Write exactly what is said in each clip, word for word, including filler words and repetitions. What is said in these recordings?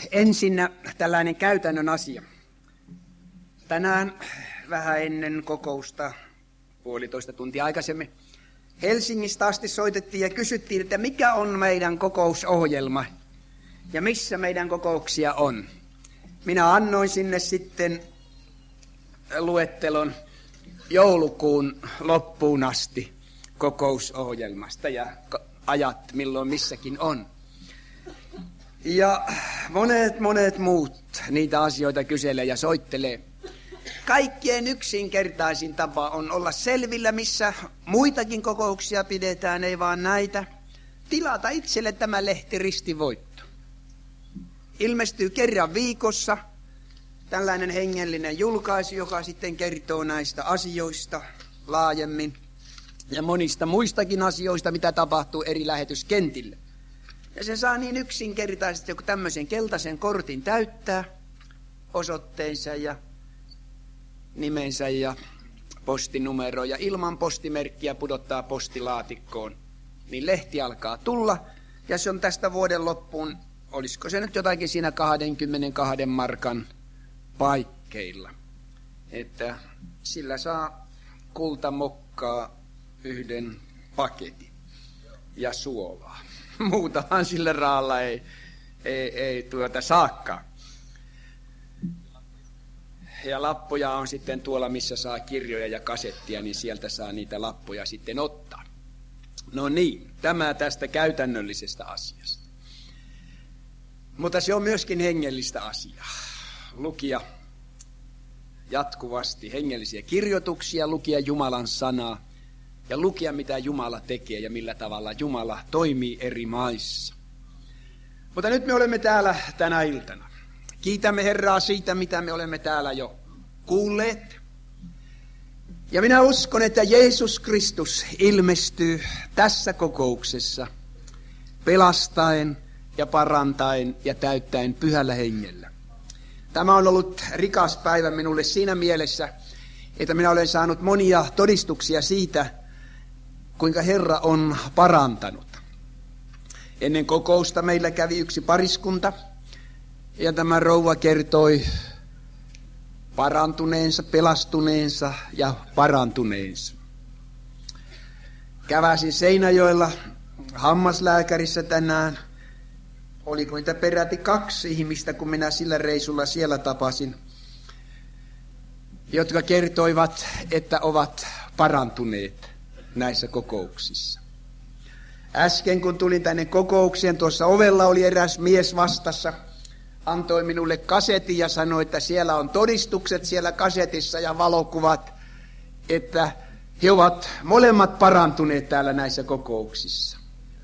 Ensinnä tällainen käytännön asia. Tänään vähän ennen kokousta, puolitoista tuntia aikaisemmin, Helsingistä asti soitettiin ja kysyttiin, että mikä on meidän kokousohjelma ja missä meidän kokouksia on. Minä annoin sinne sitten luettelon joulukuun loppuun asti kokousohjelmasta ja ajat, milloin missäkin on. Ja monet, monet muut niitä asioita kyselee ja soittelee. Kaikkien yksinkertaisin tapa on olla selvillä, missä muitakin kokouksia pidetään, ei vaan näitä. Tilata itselle tämä lehti Ristivoitto. Ilmestyy kerran viikossa tällainen hengellinen julkaisu, joka sitten kertoo näistä asioista laajemmin. Ja monista muistakin asioista, mitä tapahtuu eri lähetyskentille. Ja se saa niin yksinkertaisesti, kun tämmöisen keltaisen kortin täyttää osoitteensa ja nimensä ja postinumero ja ilman postimerkkiä pudottaa postilaatikkoon, niin lehti alkaa tulla. Ja se on tästä vuoden loppuun, olisiko se nyt jotakin siinä kaksikymmentäkaksi markan paikkeilla. Että sillä saa kultamokkaa yhden paketin ja suolaa. Muutahan sillä rahalla ei, ei, ei tuota saakkaan. Ja lappuja on sitten tuolla, missä saa kirjoja ja kasettia, niin sieltä saa niitä lappuja sitten ottaa. No niin, tämä tästä käytännöllisestä asiasta. Mutta se on myöskin hengellistä asiaa. Lukia jatkuvasti hengellisiä kirjoituksia, lukia Jumalan sanaa ja lukia, mitä Jumala tekee ja millä tavalla Jumala toimii eri maissa. Mutta nyt me olemme täällä tänä iltana. Kiitämme Herraa siitä, mitä me olemme täällä jo kuulleet. Ja minä uskon, että Jeesus Kristus ilmestyy tässä kokouksessa pelastaen ja parantaen ja täyttäen pyhällä hengellä. Tämä on ollut rikas päivä minulle siinä mielessä, että minä olen saanut monia todistuksia siitä, kuinka Herra on parantanut. Ennen kokousta meillä kävi yksi pariskunta, ja tämä rouva kertoi parantuneensa, pelastuneensa ja parantuneensa. Käväsin Seinäjoella hammaslääkärissä tänään. Oliko niitä peräti kaksi ihmistä, kun minä sillä reissulla siellä tapasin, jotka kertoivat, että ovat parantuneet näissä kokouksissa. Äsken kun tulin tänne kokoukseen, tuossa ovella oli eräs mies vastassa, antoi minulle kasetin ja sanoi, että siellä on todistukset siellä kasetissa ja valokuvat, että he ovat molemmat parantuneet täällä näissä kokouksissa.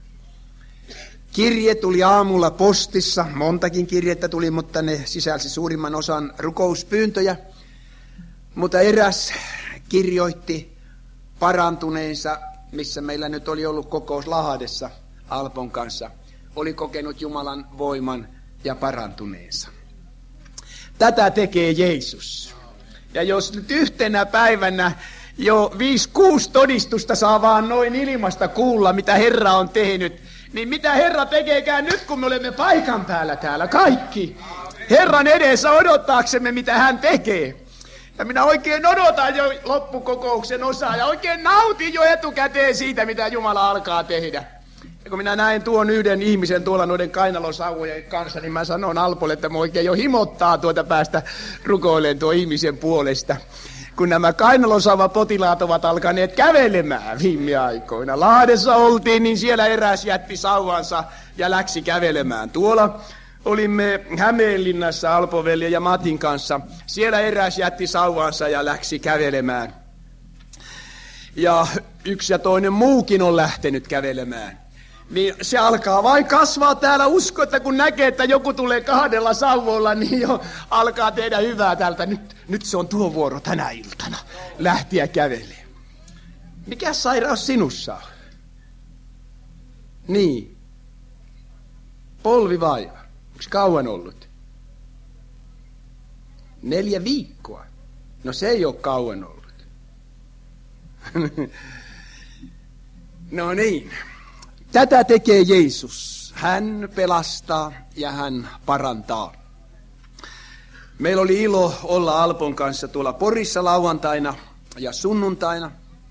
Kirje tuli aamulla postissa, montakin kirjettä tuli, mutta ne sisälsi suurimman osan rukouspyyntöjä. Mutta eräs kirjoitti parantuneensa, missä meillä nyt oli ollut kokous Lahdessa Alpon kanssa, oli kokenut Jumalan voiman ja parantuneensa. Tätä tekee Jeesus. Ja jos nyt yhtenä päivänä jo viisi kuusi todistusta saa vaan noin ilmasta kuulla, mitä Herra on tehnyt, niin mitä Herra tekeekään nyt, kun me olemme paikan päällä täällä kaikki. Herran edessä odottaaksemme, mitä hän tekee. Ja minä oikein odotan jo loppukokouksen osaa ja oikein nautin jo etukäteen siitä, mitä Jumala alkaa tehdä. Ja kun minä näin tuon yhden ihmisen tuolla noiden kainalosauvojen kanssa, niin mä sanon Alpolle, että mä oikein jo himottaa tuota päästä rukoilemaan tuon ihmisen puolesta. Kun nämä kainalosauvapotilaat ovat alkaneet kävelemään viime aikoina. Lahdessa oltiin, niin siellä eräs jätti sauvansa ja läksi kävelemään. Tuolla olimme Hämeenlinnassa Alpoveli ja Matin kanssa. Siellä eräs jätti sauvansa ja läksi kävelemään. Ja yksi ja toinen muukin on lähtenyt kävelemään. Niin se alkaa vain kasvaa täällä usko, että kun näkee, että joku tulee kahdella sauvoilla, niin jo alkaa tehdä hyvää täältä. Nyt, nyt se on tuo vuoro tänä iltana lähtiä kävelemään. Mikä sairaus sinussa on? Niin. Polvivaiva. Onko kauan ollut? Neljä viikkoa. No se ei ole kauan ollut. No niin. Tätä tekee Jeesus. Hän pelastaa ja hän parantaa. Meillä oli ilo olla Alpon kanssa tuolla Porissa lauantaina ja sunnuntaina.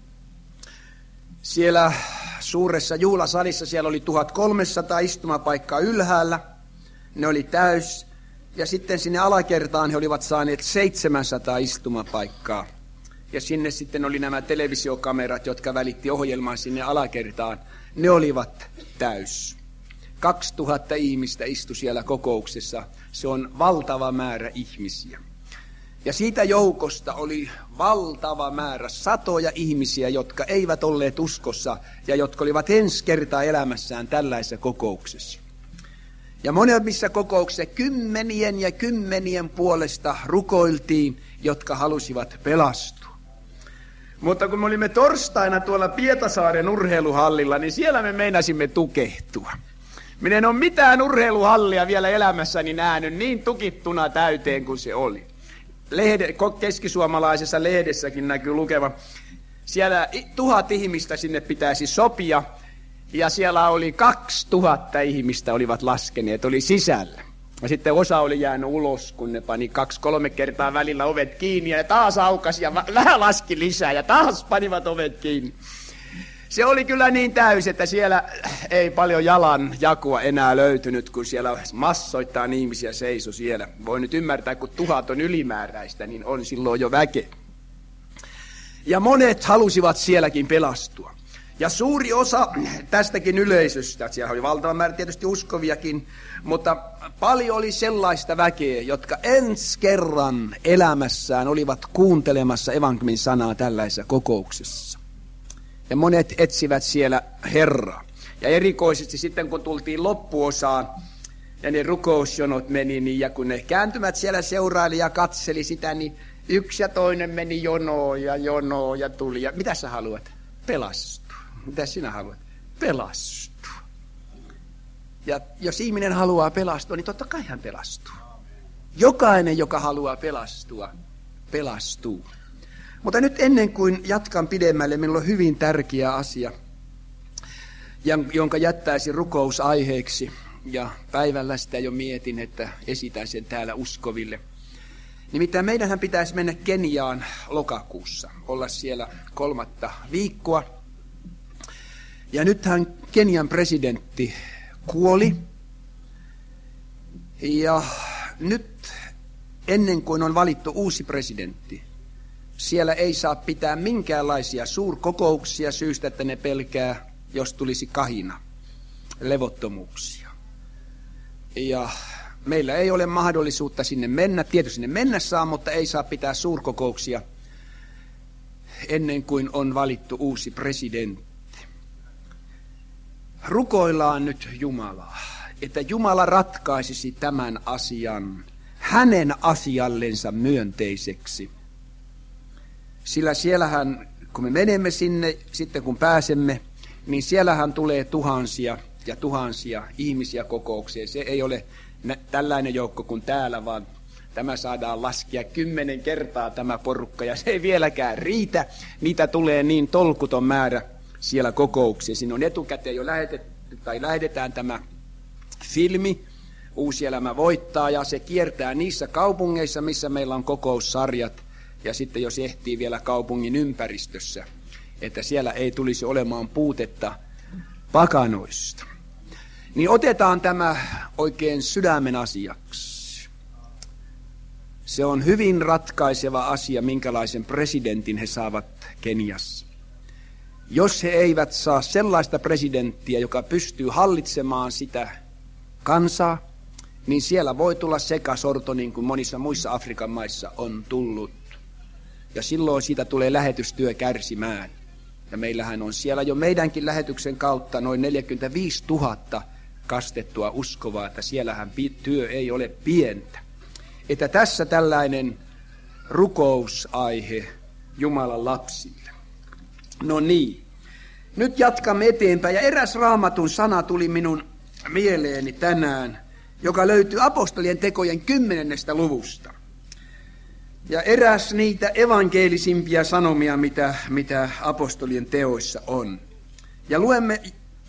Siellä suuressa juhlasalissa siellä oli tuhatkolmesataa istumapaikkaa ylhäällä. Ne oli täys. Ja sitten sinne alakertaan he olivat saaneet seitsemänsataa istumapaikkaa. Ja sinne sitten oli nämä televisiokamerat, jotka välitti ohjelmaa sinne alakertaan. Ne olivat täys. kaksituhatta ihmistä istui siellä kokouksessa. Se on valtava määrä ihmisiä. Ja siitä joukosta oli valtava määrä satoja ihmisiä, jotka eivät olleet uskossa ja jotka olivat ensi kertaa elämässään tällaisessa kokouksessa. Ja monemmissa kokouksissa kymmenien ja kymmenien puolesta rukoiltiin, jotka halusivat pelastua. Mutta kun me olimme torstaina tuolla Pietasaaren urheiluhallilla, niin siellä me meinasimme tukehtua. Minä en ole mitään urheiluhallia vielä elämässäni nähnyt niin tukittuna täyteen kuin se oli. Lehde, keskisuomalaisessa lehdessäkin näkyy lukeva. Siellä tuhat ihmistä sinne pitäisi sopia. Ja siellä oli kaksi tuhatta ihmistä olivat laskeneet, oli sisällä. Ja sitten osa oli jäänyt ulos, kun ne pani kaksi, kolme kertaa välillä ovet kiinni ja taas aukasi ja vähän laski lisää ja taas panivat ovet kiinni. Se oli kyllä niin täys, että siellä ei paljon jalan jakua enää löytynyt, kun siellä massoittain ihmisiä seisoi siellä. Voi nyt ymmärtää, kun tuhat on ylimääräistä, niin on silloin jo väkeä. Ja monet halusivat sielläkin pelastua. Ja suuri osa tästäkin yleisöstä, siellä oli valtava määrä tietysti uskoviakin, mutta paljon oli sellaista väkeä, jotka ensi kerran elämässään olivat kuuntelemassa evankeliumin sanaa tällaisessa kokouksessa. Ja monet etsivät siellä Herraa. Ja erikoisesti sitten kun tultiin loppuosaan ja ne rukousjonot meni, niin ja kun ne kääntymät siellä seuraili ja katseli sitä, niin yksi ja toinen meni jonoon ja jonoon ja tuli. Ja mitä sä haluat? Pelastua. Mitä sinä haluat? Pelastua. Ja jos ihminen haluaa pelastua, niin totta kai hän pelastuu. Jokainen, joka haluaa pelastua, pelastuu. Mutta nyt ennen kuin jatkan pidemmälle, minulla on hyvin tärkeä asia, jonka jättäisin rukousaiheeksi. Ja päivällä sitä jo mietin, että esitän sen täällä uskoville. Nimittäin meidänhän pitäisi mennä Keniaan lokakuussa, olla siellä kolmatta viikkoa. Ja nythän Kenian presidentti kuoli. Ja nyt ennen kuin on valittu uusi presidentti, siellä ei saa pitää minkäänlaisia suurkokouksia syystä, että ne pelkää, jos tulisi kahina, levottomuuksia. Ja meillä ei ole mahdollisuutta sinne mennä. Tietysti sinne mennä saa, mutta ei saa pitää suurkokouksia ennen kuin on valittu uusi presidentti. Rukoillaan nyt Jumalaa, että Jumala ratkaisisi tämän asian hänen asiallensa myönteiseksi. Sillä siellähän, kun me menemme sinne, sitten kun pääsemme, niin siellähän tulee tuhansia ja tuhansia ihmisiä kokoukseen. Se ei ole tällainen joukko kuin täällä, vaan tämä saadaan laskea kymmenen kertaa tämä porukka, ja se ei vieläkään riitä. Niitä tulee niin tolkuton määrä siellä kokouksessa. Siinä on etukäteen jo lähetetty, tai lähetetään tämä filmi, Uusi elämä voittaa, ja se kiertää niissä kaupungeissa, missä meillä on kokoussarjat, ja sitten jos ehtii vielä kaupungin ympäristössä, että siellä ei tulisi olemaan puutetta pakanoista. Niin otetaan tämä oikein sydämen asiaksi. Se on hyvin ratkaiseva asia, minkälaisen presidentin he saavat Keniassa. Jos he eivät saa sellaista presidenttiä, joka pystyy hallitsemaan sitä kansaa, niin siellä voi tulla sekasorto, niin kuin monissa muissa Afrikan maissa on tullut. Ja silloin siitä tulee lähetystyö kärsimään. Ja meillähän on siellä jo meidänkin lähetyksen kautta noin neljäkymmentäviisituhatta kastettua uskovaa, että siellähän työ ei ole pientä. Että tässä tällainen rukousaihe Jumalan lapsille. No niin, nyt jatkamme eteenpäin. Ja eräs Raamatun sana tuli minun mieleeni tänään, joka löytyy apostolien tekojen kymmenennestä luvusta. Ja eräs niitä evankelisimpia sanomia, mitä, mitä apostolien teoissa on. Ja luemme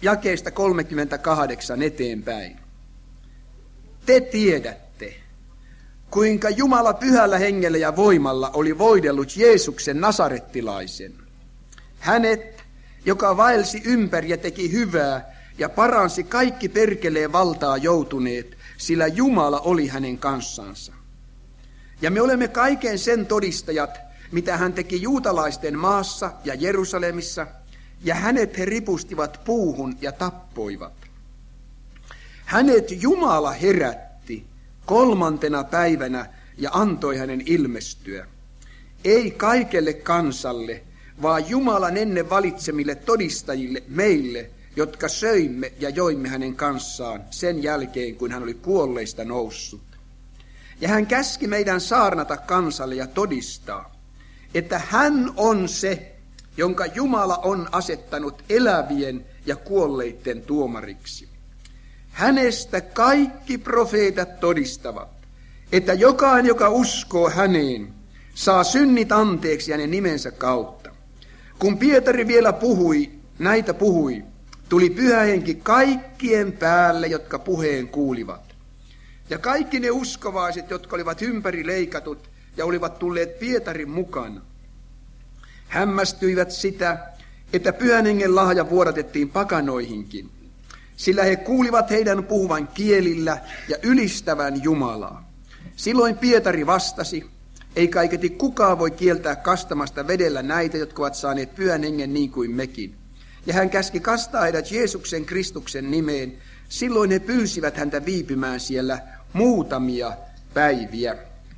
jakeesta kolmekymmentäkahdeksan eteenpäin. Te tiedätte, kuinka Jumala pyhällä hengellä ja voimalla oli voidellut Jeesuksen nasarettilaisen. Hänet, joka vaelsi ympäri ja teki hyvää ja paransi kaikki perkeleen valtaa joutuneet, sillä Jumala oli hänen kanssansa. Ja me olemme kaiken sen todistajat, mitä hän teki juutalaisten maassa ja Jerusalemissa, ja hänet he ripustivat puuhun ja tappoivat. Hänet Jumala herätti kolmantena päivänä ja antoi hänen ilmestyä. Ei kaikelle kansalle, vaan Jumalan ennen valitsemille todistajille meille, jotka söimme ja joimme hänen kanssaan sen jälkeen, kun hän oli kuolleista noussut. Ja hän käski meidän saarnata kansalle ja todistaa, että hän on se, jonka Jumala on asettanut elävien ja kuolleiden tuomariksi. Hänestä kaikki profeetat todistavat, että jokainen, joka uskoo häneen, saa synnit anteeksi hänen nimensä kautta. Kun Pietari vielä puhui, näitä puhui, tuli Pyhä Henki kaikkien päälle, jotka puheen kuulivat. Ja kaikki ne uskovaiset, jotka olivat ympäri leikatut ja olivat tulleet Pietarin mukana, hämmästyivät sitä, että Pyhän Hengen lahja vuodatettiin pakanoihinkin, sillä he kuulivat heidän puhuvan kielillä ja ylistävän Jumalaa. Silloin Pietari vastasi, ei kaiketi kukaan voi kieltää kastamasta vedellä näitä, jotka ovat saaneet Pyhän Hengen niin kuin mekin. Ja hän käski kastaa heidät Jeesuksen Kristuksen nimeen. Silloin he pyysivät häntä viipymään siellä muutamia päiviä.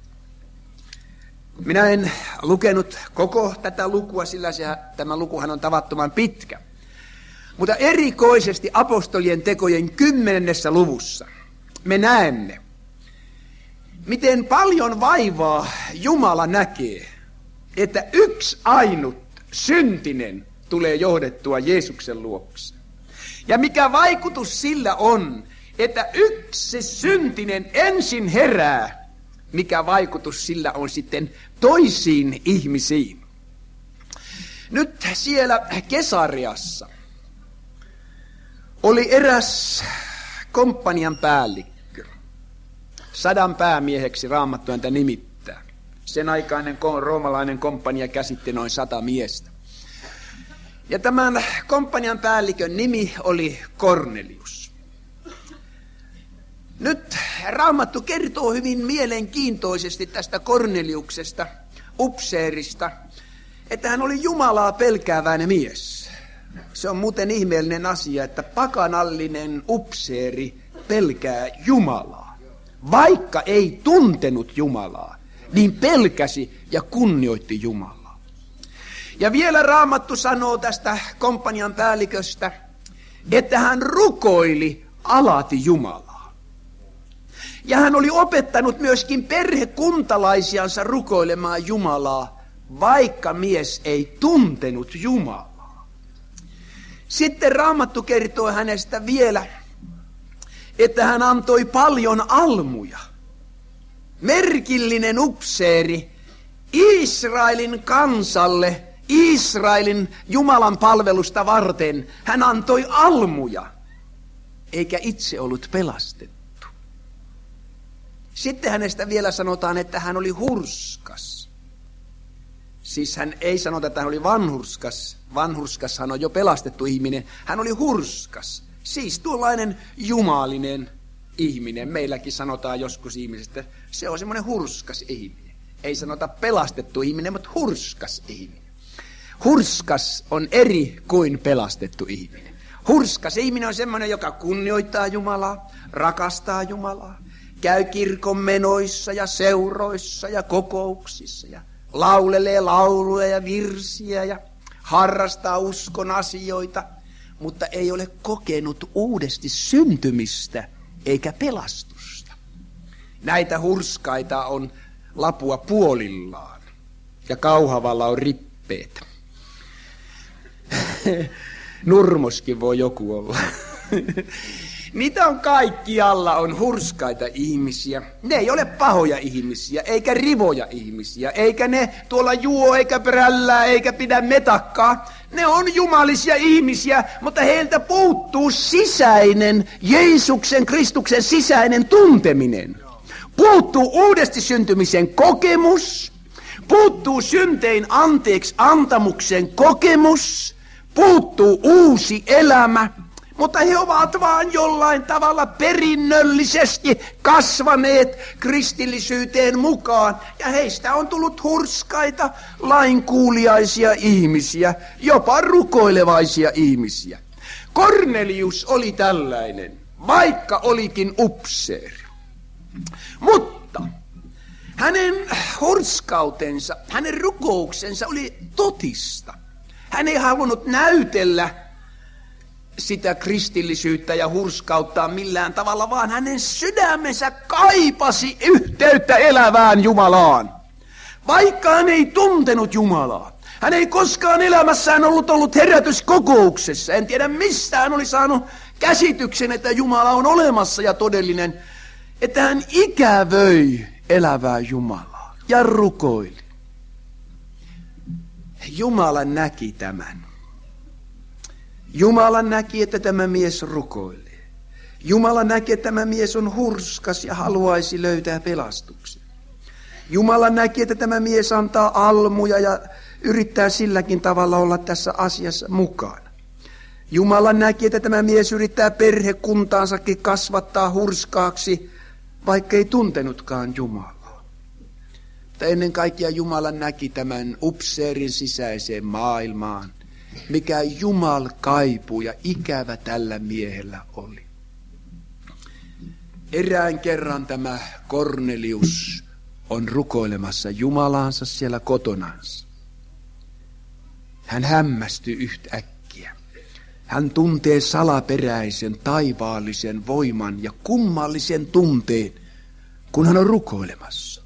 Minä en lukenut koko tätä lukua, sillä se, tämä lukuhan on tavattoman pitkä. Mutta erikoisesti apostolien tekojen kymmenennessä luvussa me näemme, miten paljon vaivaa Jumala näkee, että yksi ainut syntinen tulee johdettua Jeesuksen luokse. Ja mikä vaikutus sillä on, että yksi syntinen ensin herää, mikä vaikutus sillä on sitten toisiin ihmisiin. Nyt siellä Kesariassa oli eräs komppanian päällikkö. Sadan päämieheksi Raamattu häntä nimittää. Sen aikainen roomalainen komppania käsitti noin sata miestä. Ja tämän komppanian päällikön nimi oli Kornelius. Nyt Raamattu kertoo hyvin mielenkiintoisesti tästä Korneliuksesta, upseerista, että hän oli Jumalaa pelkääväinen mies. Se on muuten ihmeellinen asia, että pakanallinen upseeri pelkää Jumalaa. Vaikka ei tuntenut Jumalaa, niin pelkäsi ja kunnioitti Jumalaa. Ja vielä Raamattu sanoo tästä komppanian päälliköstä, että hän rukoili alati Jumalaa. Ja hän oli opettanut myöskin perhekuntalaisiansa rukoilemaan Jumalaa, vaikka mies ei tuntenut Jumalaa. Sitten Raamattu kertoo hänestä vielä, että hän antoi paljon almuja. Merkillinen upseeri Israelin kansalle, Israelin Jumalan palvelusta varten. Hän antoi almuja, eikä itse ollut pelastettu. Sitten hänestä vielä sanotaan, että hän oli hurskas. Siis hän ei sanota, että hän oli vanhurskas. Vanhurskashan on jo pelastettu ihminen. Hän oli hurskas. Siis tuollainen jumalinen ihminen. Meilläkin sanotaan joskus ihmisestä, että se on semmoinen hurskas ihminen. Ei sanota pelastettu ihminen, mutta hurskas ihminen. Hurskas on eri kuin pelastettu ihminen. Hurskas ihminen on semmoinen, joka kunnioittaa Jumalaa, rakastaa Jumalaa, käy kirkon menoissa ja seuroissa ja kokouksissa ja laulelee lauluja ja virsiä ja harrastaa uskon asioita, mutta ei ole kokenut uudesti syntymistä eikä pelastusta. Näitä hurskaita on lapua puolillaan ja Kauhavalla on rippeet. Nurmoskin voi joku olla. Niitä on kaikkialla, on hurskaita ihmisiä. Ne ei ole pahoja ihmisiä, eikä rivoja ihmisiä, eikä ne tuolla juo, eikä prällää, eikä pidä metakkaa. Ne on jumalisia ihmisiä, mutta heiltä puuttuu sisäinen, Jeesuksen, Kristuksen sisäinen tunteminen. Puuttuu uudesti syntymisen kokemus, puuttuu syntein anteeksi antamuksen kokemus, puuttuu uusi elämä. Mutta he ovat vaan jollain tavalla perinnöllisesti kasvaneet kristillisyyteen mukaan. Ja heistä on tullut hurskaita, lainkuuliaisia ihmisiä, jopa rukoilevaisia ihmisiä. Kornelius oli tällainen, vaikka olikin upseeri. Mutta hänen hurskautensa, hänen rukouksensa oli totista. Hän ei halunnut näytellä sitä kristillisyyttä ja hurskauttaa millään tavalla, vaan hänen sydämensä kaipasi yhteyttä elävään Jumalaan. Vaikka hän ei tuntenut Jumalaa. Hän ei koskaan elämässään ollut ollut herätyskokouksessa. En tiedä mistä hän oli saanut käsityksen, että Jumala on olemassa ja todellinen. Että hän ikävöi elävää Jumalaa ja rukoili. Jumala näki tämän. Jumala näki, että tämä mies rukoilee. Jumala näki, että tämä mies on hurskas ja haluaisi löytää pelastuksen. Jumala näki, että tämä mies antaa almuja ja yrittää silläkin tavalla olla tässä asiassa mukana. Jumala näki, että tämä mies yrittää perhekuntaansakin kasvattaa hurskaaksi, vaikka ei tuntenutkaan Jumalaa. Mutta ennen kaikkea Jumala näki tämän upseerin sisäiseen maailmaan, mikä Jumal kaipuu ja ikävä tällä miehellä oli. Erään kerran tämä Kornelius on rukoilemassa Jumalaansa siellä kotonansa. Hän hämmästyy yhtäkkiä. Hän tuntee salaperäisen, taivaallisen voiman ja kummallisen tunteen, kun hän on rukoilemassa.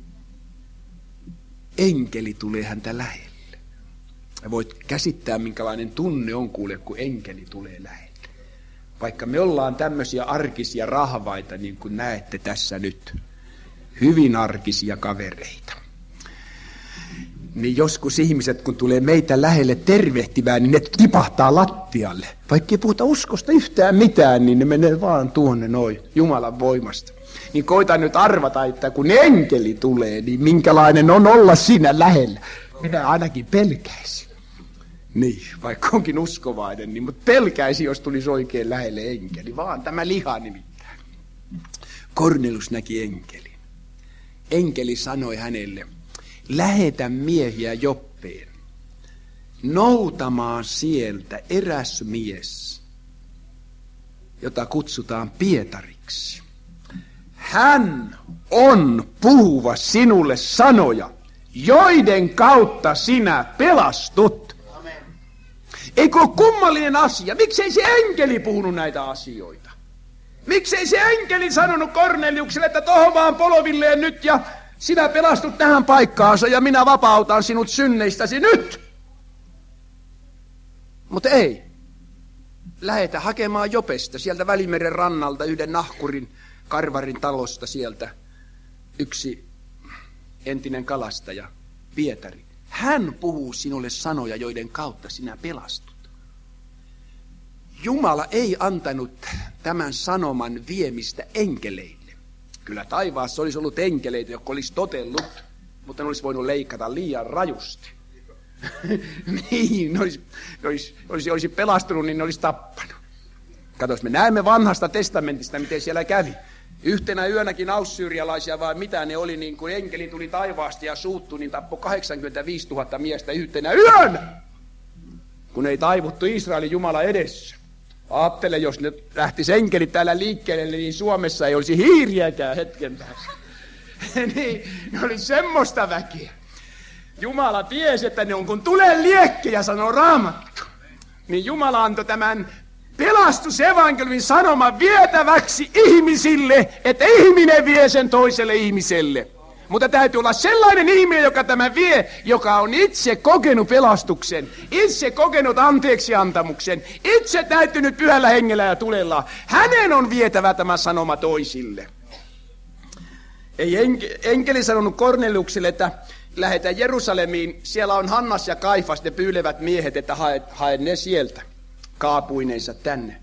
Enkeli tulee häntä lähelle. Ja voit käsittää, minkälainen tunne on, kuule, kun enkeli tulee lähelle. Vaikka me ollaan tämmöisiä arkisia rahvaita, niin kuin näette tässä nyt. Hyvin arkisia kavereita. Niin joskus ihmiset, kun tulee meitä lähelle tervehtimään, niin ne tipahtaa lattialle. Vaikka ei puhuta uskosta yhtään mitään, niin ne menee vaan tuonne noin Jumalan voimasta. Niin koitan nyt arvata, että kun enkeli tulee, niin minkälainen on olla siinä lähellä. Minä ainakin pelkäisin. Niin, vaikka onkin uskovainen, niin, mutta pelkäisi, jos tulisi oikein lähelle enkeli. Vaan tämä liha nimittäin. Kornelius näki enkelin. Enkeli sanoi hänelle, lähetä miehiä Joppeen, noutamaan sieltä eräs mies, jota kutsutaan Pietariksi. Hän on puhuva sinulle sanoja, joiden kautta sinä pelastut. Amen. Eikö ole kummallinen asia? Miksei se enkeli puhunut näitä asioita? Miksei se enkeli sanonut Korneliukselle, että tohon vaan polvilleen nyt ja sinä pelastut tähän paikkaansa ja minä vapautan sinut synneistäsi nyt? Mutta ei. Lähetä hakemaan Jopesta, sieltä Välimeren rannalta, yhden nahkurin, karvarin talosta sieltä, yksi entinen kalastaja, Pietari. Hän puhuu sinulle sanoja, joiden kautta sinä pelastut. Jumala ei antanut tämän sanoman viemistä enkeleille. Kyllä taivaassa olisi ollut enkeleitä, jotka olisi totellut, mutta ne olisi voinut leikata liian rajusti. Niin, ne olisi, ne olisi, olisi, olisi pelastunut, niin ne olisi tappanut. Katos, me näemme vanhasta testamentista, miten siellä kävi. Yhtenä yönäkin aussyyrialaisia, vai mitä ne oli, niin kun enkeli tuli taivaasta ja suuttui, niin tappoi kahdeksankymmentäviisituhatta miestä yhtenä yönä, kun ei taivuttu Israelin Jumala edessä. Aattele, jos ne lähtisi enkelit täällä liikkeelle, niin Suomessa ei olisi hiiriäkään hetken päästä. Niin, ne oli semmoista väkeä. Jumala tiesi, että ne on kun tulee liekkejä, sanoo Raamattu. Niin Jumala antoi tämän pelastusevankeliumin sanoman vietäväksi ihmisille, että ihminen vie sen toiselle ihmiselle. Mutta täytyy olla sellainen ihminen, joka tämä vie, joka on itse kokenut pelastuksen, itse kokenut anteeksiantamuksen, itse täytynyt pyhällä hengellä ja tulella. Hänen on vietävä tämä sanoma toisille. Ei enkeli sanonut Korneliukselle, että lähetä Jerusalemiin, siellä on Hannas ja Kaifas, ne pyylevät miehet, että hae, hae ne sieltä kaapuineensa tänne.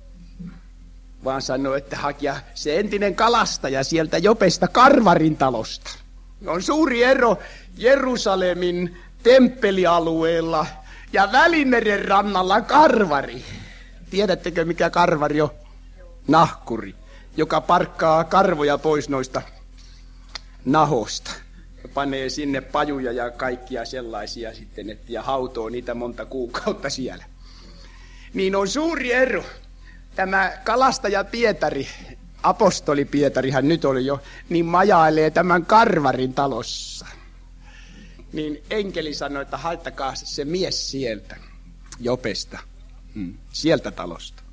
Vaan sanoi, että hakea se entinen kalastaja sieltä Jopesta Karvarin talosta. On suuri ero Jerusalemin temppelialueella ja Välimeren rannalla Karvari. Tiedättekö mikä Karvari on? Nahkuri, joka parkkaa karvoja pois noista nahosta. Panee sinne pajuja ja kaikkia sellaisia sitten, että ja hautoo niitä monta kuukautta siellä. Niin on suuri ero. Tämä kalastaja Pietari, apostoli Pietari, hän nyt oli jo, niin majailee tämän Karvarin talossa. Niin enkeli sanoi, että haittakaa se mies sieltä, Jopesta, hmm. sieltä talosta.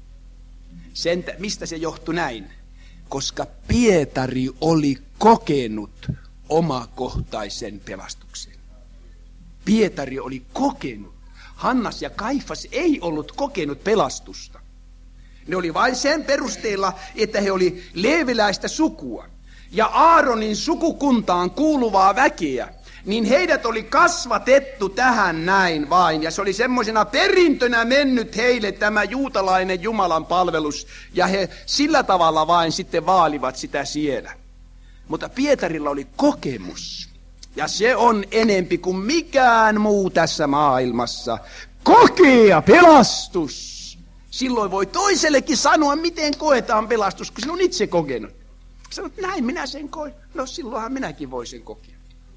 Sen, mistä se johtui näin? Koska Pietari oli kokenut omakohtaisen pelastuksen. Pietari oli kokenut. Hannas ja Kaifas ei ollut kokenut pelastusta. Ne oli vain sen perusteella, että he oli leeviläistä sukua ja Aaronin sukukuntaan kuuluvaa väkeä, niin heidät oli kasvatettu tähän näin vain. Ja se oli semmoisena perintönä mennyt heille tämä juutalainen Jumalan palvelus, ja he sillä tavalla vain sitten vaalivat sitä siellä. Mutta Pietarilla oli kokemus, ja se on enempi kuin mikään muu tässä maailmassa. Kokea pelastus! Silloin voi toisellekin sanoa, miten koetaan pelastus, kun sinun on itse kokenut. Sanot, näin minä sen koin. No silloinhan minäkin voin sen kokea.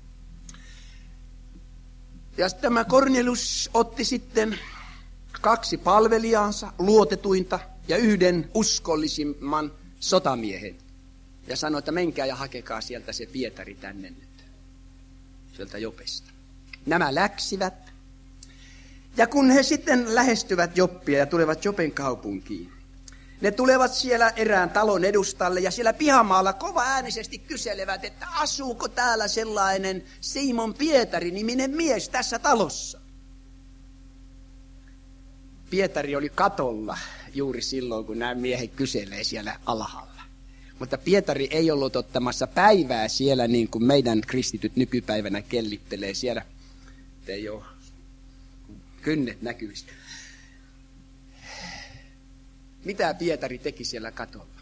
Ja tämä Kornelius otti sitten kaksi palvelijaansa, luotetuinta ja yhden uskollisimman sotamiehen. Ja sanoi, että menkää ja hakekaa sieltä se Pietari tänne nyt, sieltä Jopesta. Nämä läksivät. Ja kun he sitten lähestyvät Joppia ja tulevat Jopen kaupunkiin, ne tulevat siellä erään talon edustalle ja siellä pihamaalla kova äänisesti kyselevät, että asuuko täällä sellainen Simon Pietari-niminen mies tässä talossa. Pietari oli katolla juuri silloin, kun nämä miehet kyselee siellä alhaalla. Mutta Pietari ei ollut ottamassa päivää siellä niin kuin meidän kristityt nykypäivänä kellittelee siellä. Ei ole kynnet näkyvistä. Mitä Pietari teki siellä katolla?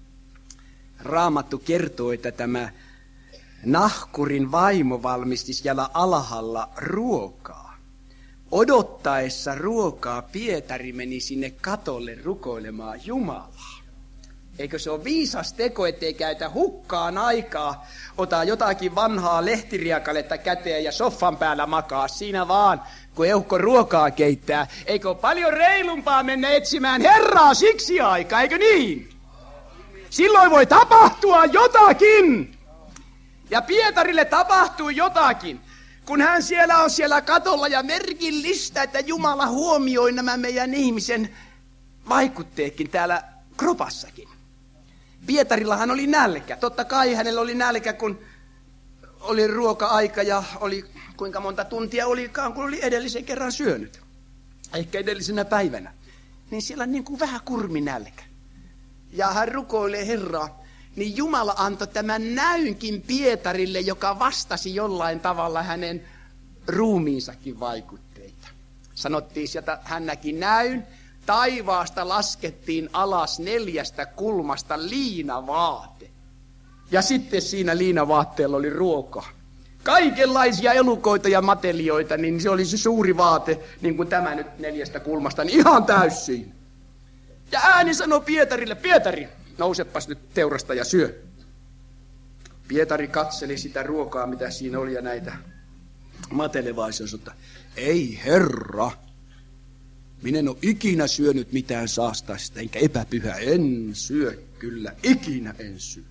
Raamattu kertoo, että tämä nahkurin vaimo valmisti siellä alhaalla ruokaa. Odottaessa ruokaa Pietari meni sinne katolle rukoilemaan Jumalaa. Eikö se ole viisas teko, ettei käytä hukkaan aikaa, ota jotakin vanhaa lehtiriakaletta käteen ja soffan päällä makaa siinä vaan, kun eukko ruokaa keittää. Eikö ole paljon reilumpaa mennä etsimään Herraa siksi aikaa, eikö niin? Silloin voi tapahtua jotakin. Ja Pietarille tapahtui jotakin, kun hän siellä on siellä katolla ja merkillistä, että Jumala huomioi nämä meidän ihmisen vaikutteetkin täällä kropassakin. Pietarillahan oli nälkä. Totta kai hänellä oli nälkä, kun oli ruoka-aika ja oli kuinka monta tuntia olikaan, kun oli edellisen kerran syönyt. Ehkä edellisenä päivänä. Niin siellä on niin kuin vähän kurmi nälkä. Ja hän rukoilee Herraa. Niin Jumala antoi tämän näynkin Pietarille, joka vastasi jollain tavalla hänen ruumiinsakin vaikutteita. Sanottiin sieltä, hän näki näyn. Taivaasta laskettiin alas neljästä kulmasta liinavaate. Ja sitten siinä liinavaatteella oli ruokaa. Kaikenlaisia elukoita ja matelioita, niin se oli se suuri vaate, niin kuin tämä nyt neljästä kulmasta, niin ihan täysiin. Ja ääni sanoi Pietarille, Pietari, nousepas nyt teurasta ja syö. Pietari katseli sitä ruokaa, mitä siinä oli, ja näitä matelevaisia, että ei Herra. Minä en ole ikinä syönyt mitään saastaista, enkä epäpyhä. En syö kyllä, ikinä en syö.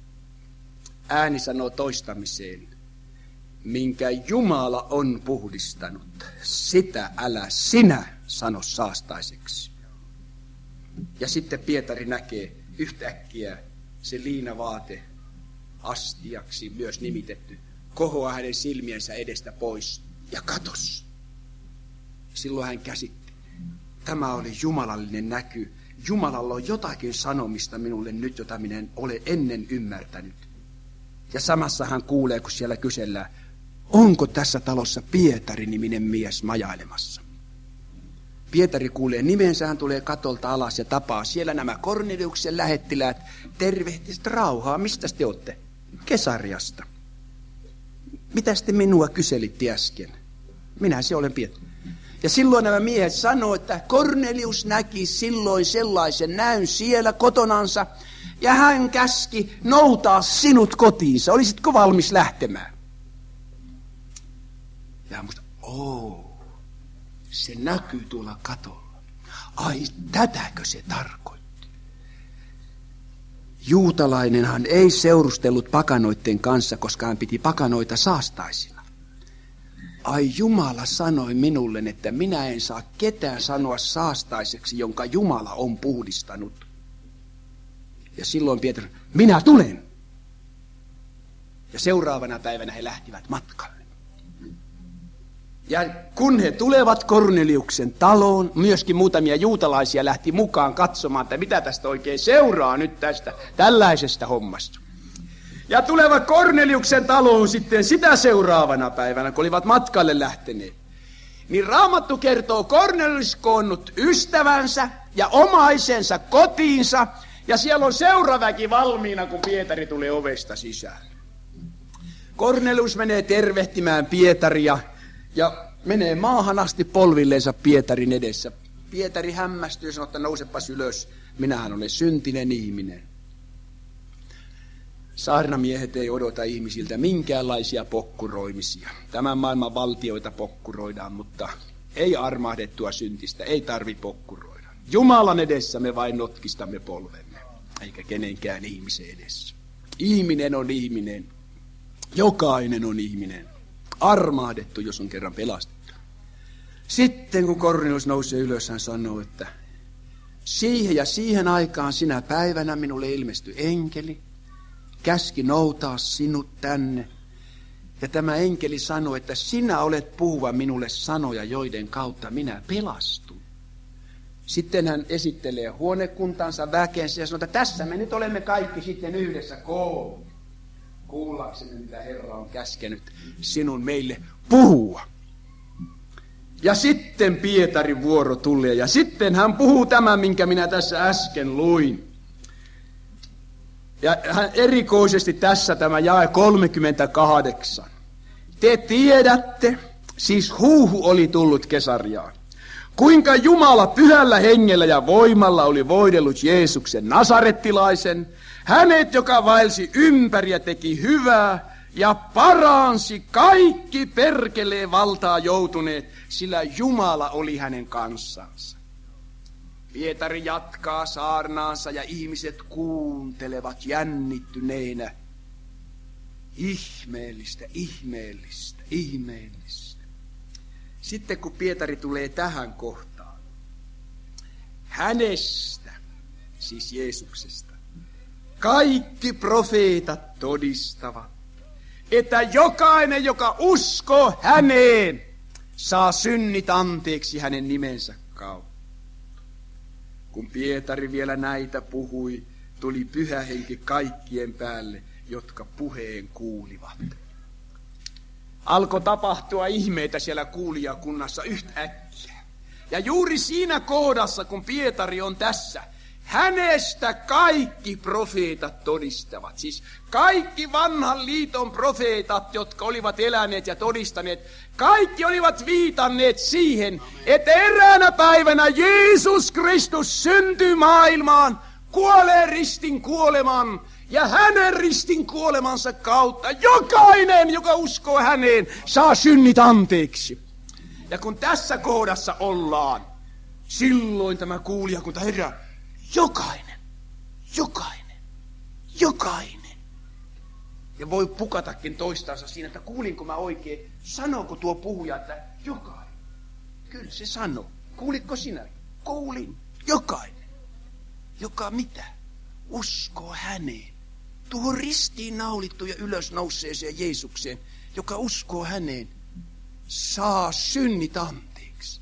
Ääni sanoo toistamiseen, minkä Jumala on puhdistanut, sitä älä sinä sano saastaiseksi. Ja sitten Pietari näkee yhtäkkiä se liinavaate astiaksi myös nimitetty, kohoaa hänen silmiensä edestä pois ja katos. Silloin hän käsitti. Tämä oli jumalallinen näky. Jumalalla on jotakin sanomista minulle nyt, jota minä en ole ennen ymmärtänyt. Ja samassa hän kuulee, kun siellä kysellään, onko tässä talossa Pietari-niminen mies majailemassa. Pietari kuulee nimensä, hän tulee katolta alas ja tapaa siellä nämä Korneliuksen lähettiläät. Tervehtiset rauhaa, mistä te olette? Kesariasta. Mitäs te minua kyselitte äsken? Minä se olen Pietari. Ja silloin nämä miehet sanoo, että Kornelius näki silloin sellaisen näyn siellä kotonansa, ja hän käski noutaa sinut kotiinsa. Olisitko valmis lähtemään? Ja musta, oo, se näkyy tuolla katolla. Ai, tätäkö se tarkoitti? Juutalainenhan ei seurustellut pakanoiden kanssa, koska hän piti pakanoita saastaisina. Ai, Jumala sanoi minulle, että minä en saa ketään sanoa saastaiseksi, jonka Jumala on puhdistanut. Ja silloin Pietari, minä tulen. Ja seuraavana päivänä he lähtivät matkalle. Ja kun he tulevat Korneliuksen taloon, myöskin muutamia juutalaisia lähti mukaan katsomaan, että mitä tästä oikein seuraa nyt tästä tällaisesta hommasta. Ja tulevat Korneliuksen taloon sitten sitä seuraavana päivänä, kun olivat matkalle lähteneet. Niin Raamattu kertoo, Kornelius koonnut ystävänsä ja omaisensa kotiinsa, ja siellä on seuraväki valmiina, kun Pietari tulee ovesta sisään. Kornelius menee tervehtimään Pietaria ja menee maahan asti polvilleensa Pietarin edessä. Pietari hämmästyy ja sanoo, että nousepas ylös, minähän olen syntinen ihminen. Saarnamiehet ei odota ihmisiltä minkäänlaisia pokkuroimisia. Tämän maailman valtioita pokkuroidaan, mutta ei armahdettua syntistä, ei tarvi pokkuroida. Jumalan edessä me vain notkistamme polvemme, eikä kenenkään ihmisen edessä. Ihminen on ihminen, jokainen on ihminen, armahdettu, jos on kerran pelastettu. Sitten kun Kornelius nousee ylös, hän sanoo, että siihen ja siihen aikaan sinä päivänä minulle ilmestyi enkeli, käski noutaa sinut tänne. Ja tämä enkeli sanoi, että sinä olet puhuva minulle sanoja, joiden kautta minä pelastun. Sitten hän esittelee huonekuntansa väkensä ja sanoo, että tässä me nyt olemme kaikki sitten yhdessä kouluun. Kuullaksemme, mitä Herra on käskenyt sinun meille puhua. Ja sitten Pietarin vuoro tulee ja sitten hän puhuu tämän, minkä minä tässä äsken luin. Ja hän erikoisesti tässä tämä jae kolmekymmentäkahdeksan. Te tiedätte, siis huuhu oli tullut Kesariaan, kuinka Jumala pyhällä hengellä ja voimalla oli voidellut Jeesuksen nasarettilaisen, hänet, joka vaelsi ympäri ja teki hyvää ja paransi kaikki perkeleen valtaa joutuneet, sillä Jumala oli hänen kanssansa. Pietari jatkaa saarnaansa ja ihmiset kuuntelevat jännittyneinä. Ihmeellistä, ihmeellistä, ihmeellistä. Sitten kun Pietari tulee tähän kohtaan, hänestä, siis Jeesuksesta, kaikki profeetat todistavat, että jokainen, joka uskoo häneen, saa synnit anteeksi hänen nimensä kautta. Kun Pietari vielä näitä puhui, tuli pyhä henki kaikkien päälle, jotka puheen kuulivat. Alkoi tapahtua ihmeitä siellä kuulijakunnassa yhtäkkiä. Ja juuri siinä kohdassa, kun Pietari on tässä, hänestä kaikki profeetat todistavat. Siis kaikki vanhan liiton profeetat, jotka olivat eläneet ja todistaneet, kaikki olivat viitanneet siihen, että eräänä päivänä Jeesus Kristus syntyi maailmaan, kuolee ristin kuoleman ja hänen ristin kuolemansa kautta jokainen, joka uskoo häneen, saa synnit anteeksi. Ja kun tässä kohdassa ollaan, silloin tämä kuulijakunta herää, jokainen, jokainen, jokainen. Ja voi pukatakin toistansa siinä, että kuulinko mä oikein, sanooko tuo puhuja, että jokainen. Kyllä se sanoo. Kuulitko sinä? Kuulin. Jokainen. Joka mitä? Uskoo häneen. tuohon ristiin naulittuun ja ylösnouseeseen Jeesukseen, joka uskoo häneen, saa synnit anteeksi.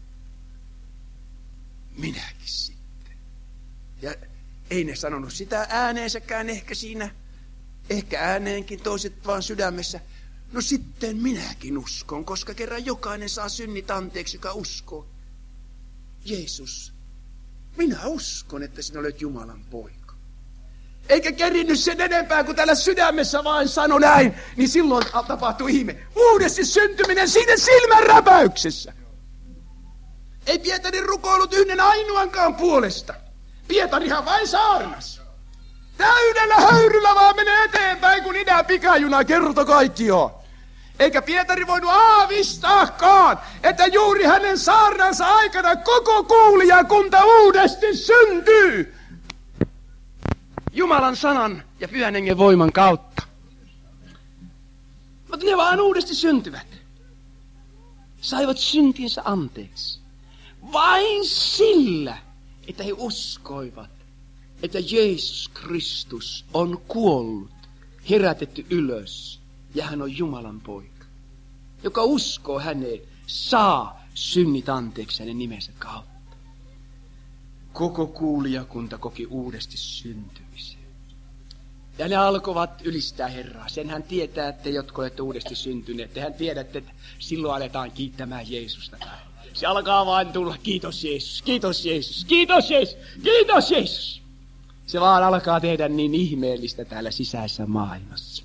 Minäkin sitten. Ja ei ne sanonut sitä ääneensäkään ehkä siinä, ehkä ääneenkin, toiset vaan sydämessä. No sitten minäkin uskon, koska kerran jokainen saa synnit anteeksi, joka uskoo. Jeesus, minä uskon, että sinä olet Jumalan poika. Eikä kerinnyt sen enempää, kuin täällä sydämessä vain sano näin, niin silloin tapahtui ihme. Uudesti syntyminen siinä silmänräpäyksessä. Ei Pietari rukoillut yhden ainoankaan puolesta. Pietarihan vain saarnas. Täydellä höyryllä vaan menee eteenpäin, kun idän pikajuna kertoi kaikki on. Eikä Pietari voinut aavistaakaan, että juuri hänen saarnansa aikana koko kuulijakunta uudesti syntyy. Jumalan sanan ja Pyhän Hengen voiman kautta. Mutta ne vaan uudesti syntyvät. Saivat syntiensä anteeksi. Vain sillä, että he uskoivat, että Jeesus Kristus on kuollut, herätetty ylös ja hän on Jumalan poika. Joka uskoo häneen, saa synnit anteeksi hänen nimensä kautta. Koko kuulijakunta koki uudesti syntymisen. Ja ne alkoivat ylistää Herraa. Sen hän tietää, että jotka olette uudesti syntyneet. Tehän tiedätte, että silloin aletaan kiittämään Jeesusta. Se alkaa vain tulla, kiitos Jeesus, kiitos Jeesus, kiitos Jeesus, kiitos Jeesus. Se vaan alkaa tehdä niin ihmeellistä täällä sisäisessä maailmassa.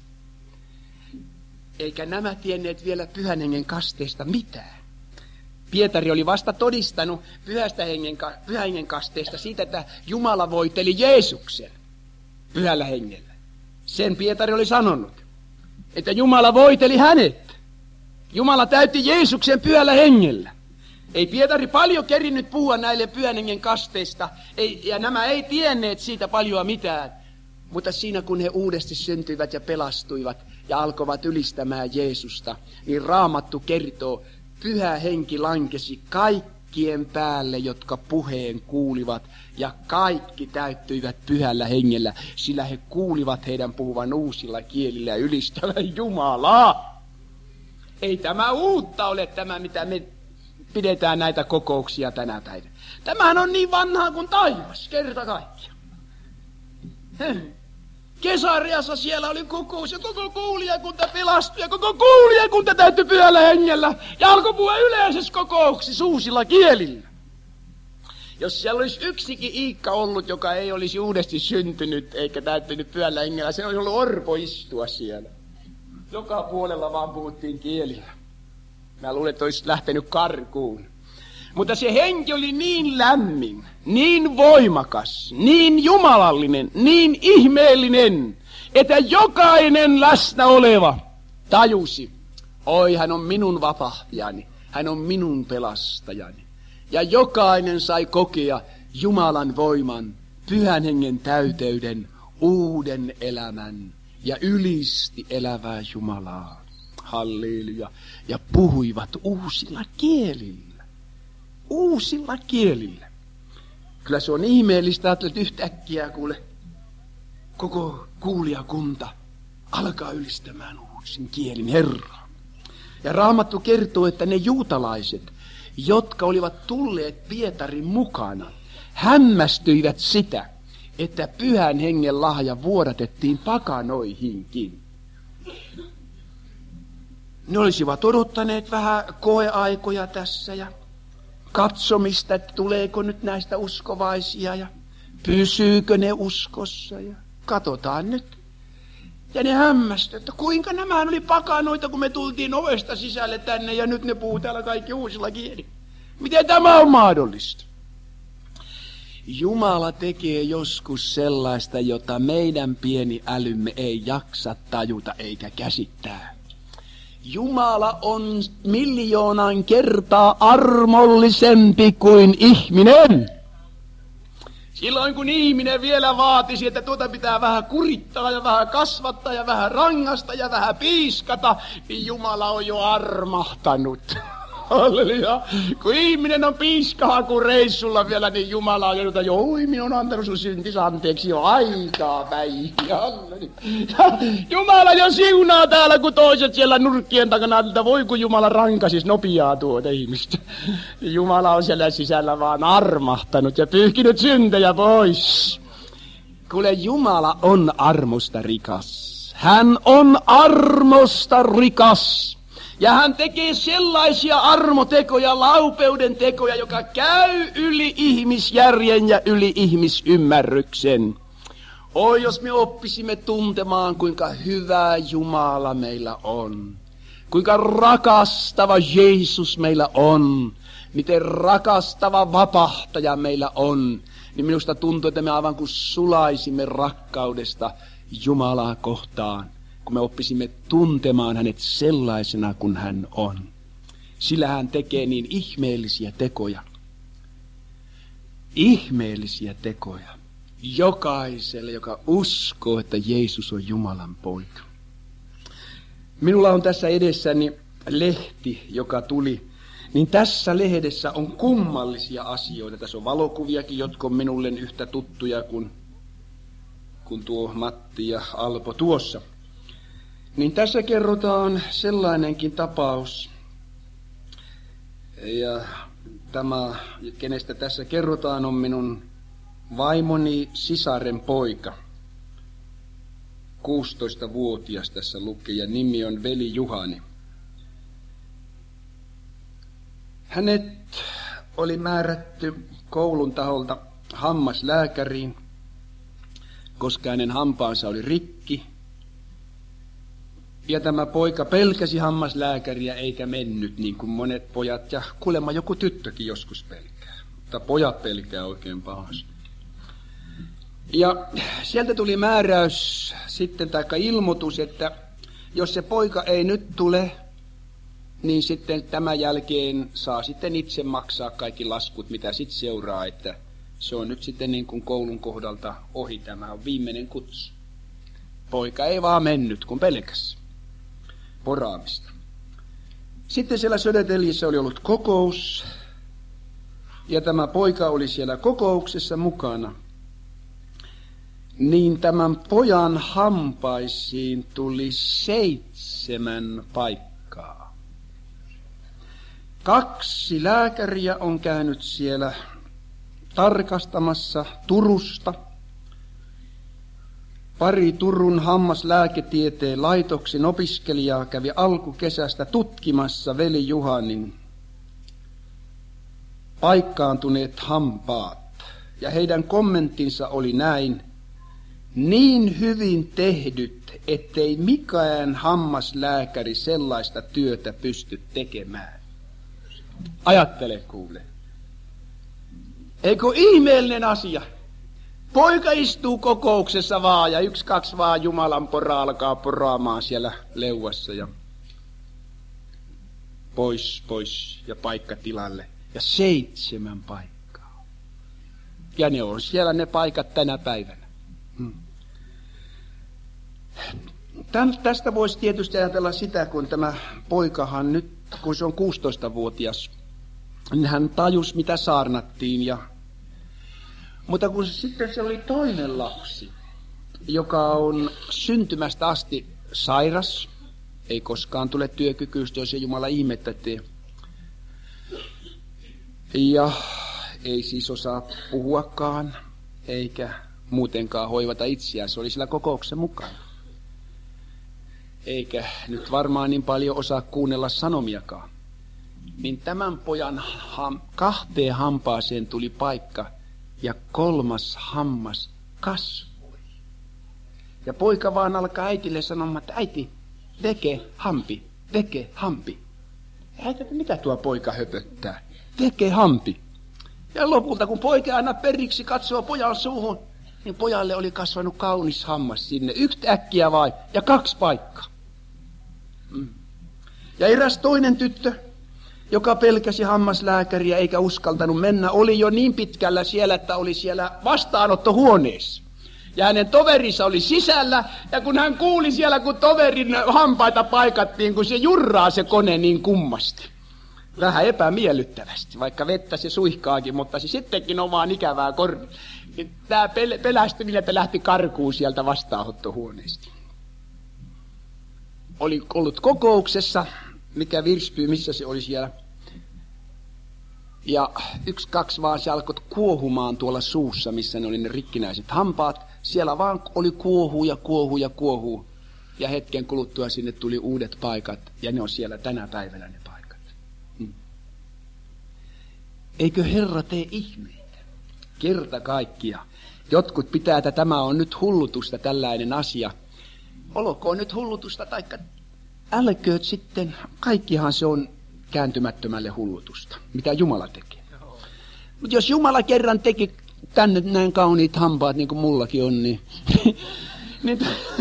Eikä nämä tienneet vielä Pyhän Hengen kasteesta mitään. Pietari oli vasta todistanut Pyhästä hengen, Pyhän Hengen kasteesta siitä, että Jumala voiteli Jeesuksen Pyhällä Hengellä. Sen Pietari oli sanonut, että Jumala voiteli hänet. Jumala täytti Jeesuksen Pyhällä Hengellä. Ei Pietari paljon kerinnyt puhua näille Pyhän Hengen kasteista, ei, ja nämä ei tienneet siitä paljoa mitään. Mutta siinä kun he uudesti syntyivät ja pelastuivat ja alkoivat ylistämään Jeesusta, niin Raamattu kertoo, Pyhä Henki lankesi kaikkien päälle, jotka puheen kuulivat, ja kaikki täyttyivät Pyhällä Hengellä, sillä he kuulivat heidän puhuvan uusilla kielillä ja ylistävän Jumalaa. Ei tämä uutta ole tämä, mitä me pidetään näitä kokouksia tänä päivänä. Tämähän on niin vanhaa kuin taivas, kerta kaikkiaan. Kesariassa siellä oli kokous ja koko kuulijakunta pelastui ja koko kuulijakunta täyttyi Pyhällä Hengellä ja alkoi puhua yleisessä kokouksissa uusilla kielillä. Jos siellä olisi yksikin Iikka ollut, joka ei olisi uudesti syntynyt eikä täyttynyt Pyhällä Hengellä, se olisi ollut orpo istua siellä. Joka puolella vaan puhuttiin kielillä. Mä luulen, että olisi lähtenyt karkuun. Mutta se henki oli niin lämmin, niin voimakas, niin jumalallinen, niin ihmeellinen, että jokainen läsnä oleva tajusi, oi hän on minun vapahtajani, hän on minun pelastajani. Ja jokainen sai kokea Jumalan voiman, Pyhän Hengen täyteyden, uuden elämän ja ylisti elävää Jumalaa. Halleluja. Ja puhuivat uusilla kielillä. Uusilla kielillä. Kyllä se on ihmeellistä, että yhtäkkiä kuule, koko kuulijakunta alkaa ylistämään uusin kielin Herraa. Ja Raamattu kertoo, että ne juutalaiset, jotka olivat tulleet Pietarin mukana, hämmästyivät sitä, että Pyhän Hengen lahja vuodatettiin pakanoihinkin. Ne olisivat odottaneet vähän koeaikoja tässä ja katsomista, että tuleeko nyt näistä uskovaisia ja pysyykö ne uskossa ja katsotaan nyt. Ja ne hämmästyivät, että kuinka nämähän oli pakanoita, kun me tultiin ovesta sisälle tänne ja nyt ne puhuu täällä kaikki uusilla kielillä. Miten tämä on mahdollista? Jumala tekee joskus sellaista, jota meidän pieni älymme ei jaksa tajuta eikä käsittää. Jumala on miljoonan kertaa armollisempi kuin ihminen. Silloin kun ihminen vielä vaatisi, että tuota pitää vähän kurittaa ja vähän kasvattaa ja vähän rangasta ja vähän piiskata, niin Jumala on jo armahtanut. Halleluja. Kun ihminen on piiskahakureissulla vielä, niin Jumala on jouduta, joo, minä on antanut sun syntis anteeksi jo aikaa päin. Jumala jo siunaa täällä, kun toiset siellä nurkkien takana, että voi kun Jumala rankasis nopeaa tuota ihmistä. Jumala on siellä sisällä vaan armahtanut ja pyyhkinyt syntejä pois. Kuule, Jumala on armosta rikas. Hän on armosta rikas. Ja hän tekee sellaisia armotekoja, laupeuden tekoja, joka käy yli ihmisjärjen ja yli ihmisymmärryksen. Oi, jos me oppisimme tuntemaan, kuinka hyvä Jumala meillä on. Kuinka rakastava Jeesus meillä on. Miten rakastava vapahtaja meillä on. Niin minusta tuntuu, että me aivan kuin sulaisimme rakkaudesta Jumalaa kohtaan, kun me oppisimme tuntemaan hänet sellaisena kuin hän on. Sillä hän tekee niin ihmeellisiä tekoja. Ihmeellisiä tekoja. Jokaiselle, joka uskoo, että Jeesus on Jumalan poika. Minulla on tässä edessäni lehti, joka tuli. Niin tässä lehdessä on kummallisia asioita. Tässä on valokuviakin, jotka on minulle yhtä tuttuja kuin kun tuo Matti ja Alpo tuossa. Niin tässä kerrotaan sellainenkin tapaus. Ja tämä, kenestä tässä kerrotaan, on minun vaimoni sisaren poika. kuusitoistavuotias tässä lukee ja nimi on veli Juhani. Hänet oli määrätty koulun taholta hammaslääkäriin, koska hänen hampaansa oli rikki. Ja tämä poika pelkäsi hammaslääkäriä eikä mennyt niin kuin monet pojat ja kuulemma joku tyttökin joskus pelkää. Mutta pojat pelkää oikein pahasti. Ja sieltä tuli määräys sitten, taikka ilmoitus, että jos se poika ei nyt tule, niin sitten tämän jälkeen saa sitten itse maksaa kaikki laskut, mitä sitten seuraa, että se on nyt sitten niin kuin koulun kohdalta ohi, tämä on viimeinen kutsu. Poika ei vaan mennyt, kun pelkäs poraamista. Sitten siellä Södertäljissä oli ollut kokous, ja tämä poika oli siellä kokouksessa mukana. Niin tämän pojan hampaisiin tuli seitsemän paikkaa. Kaksi lääkäriä on käynyt siellä tarkastamassa Turusta. Pari Turun hammaslääketieteen laitoksen opiskelijaa kävi alkukesästä tutkimassa veli Juhanin paikkaantuneet hampaat. Ja heidän kommenttinsa oli näin: niin hyvin tehdyt, ettei mikään hammaslääkäri sellaista työtä pysty tekemään. Ajattele kuule. Eikö ihmeellinen asia? Poika istuu kokouksessa vaan ja yksi, kaksi vaan Jumalan pora alkaa poraamaan siellä leuassa ja pois, pois ja paikka tilalle. Ja seitsemän paikkaa. Ja ne on siellä ne paikat tänä päivänä. Hmm. Tän, tästä voisi tietysti ajatella sitä, kun tämä poikahan nyt, kun se on kuusitoistavuotias, niin hän tajusi mitä saarnattiin. Ja, mutta kun sitten se oli toinen lapsi, joka on syntymästä asti sairas, ei koskaan tule työkykyistä, jos ei Jumala ihmettä tee. Ja ei siis osaa puhuakaan, eikä muutenkaan hoivata itseään. Se oli sillä kokouksessa mukana. Eikä nyt varmaan niin paljon osaa kuunnella sanomiakaan. Niin tämän pojan ham, kahteen hampaaseen tuli paikka ja kolmas hammas kasvoi. Ja poika vaan alkaa äitille sanomaan, että äiti, veke hampi, veke hampi. Äiti, mitä tuo poika höpöttää? Veke hampi. Ja lopulta kun poika aina periksi katsoo pojan suuhun, niin pojalle oli kasvanut kaunis hammas sinne. Yhtä äkkiä vai, ja kaksi paikkaa. Mm. Ja eräs toinen tyttö, joka pelkäsi hammaslääkäriä eikä uskaltanut mennä, oli jo niin pitkällä siellä, että oli siellä vastaanottohuoneessa. Ja hänen toverinsa oli sisällä, ja kun hän kuuli siellä, kun toverin hampaita paikattiin, kun se jurraa se kone niin kummasti. Vähän epämiellyttävästi, vaikka vettä se suihkaakin, mutta se sittenkin on vaan ikävää korvi. Tämä pel- pelästyminen, että lähti karkuun sieltä vastaanottohuoneesta. Oli ollut kokouksessa, mikä Virspy, missä se oli siellä. Ja yksi, kaksi vaan se alkoi kuohumaan tuolla suussa, missä ne oli ne rikkinäiset hampaat. Siellä vaan oli kuohuu ja kuohuu ja kuohuu. Ja hetken kuluttua sinne tuli uudet paikat, ja ne on siellä tänä päivänä ne paikat. Hmm. Eikö Herra tee ihmeitä? Kerta kaikkia. Jotkut pitää, että tämä on nyt hullutusta tällainen asia. Olkoon nyt hullutusta, taikka älkööt sitten, kaikkihan se on kääntymättömälle hullutusta, mitä Jumala tekee. Mutta jos Jumala kerran teki tänne näin kauniit hampaat, niin kuin mullakin on, niin, niin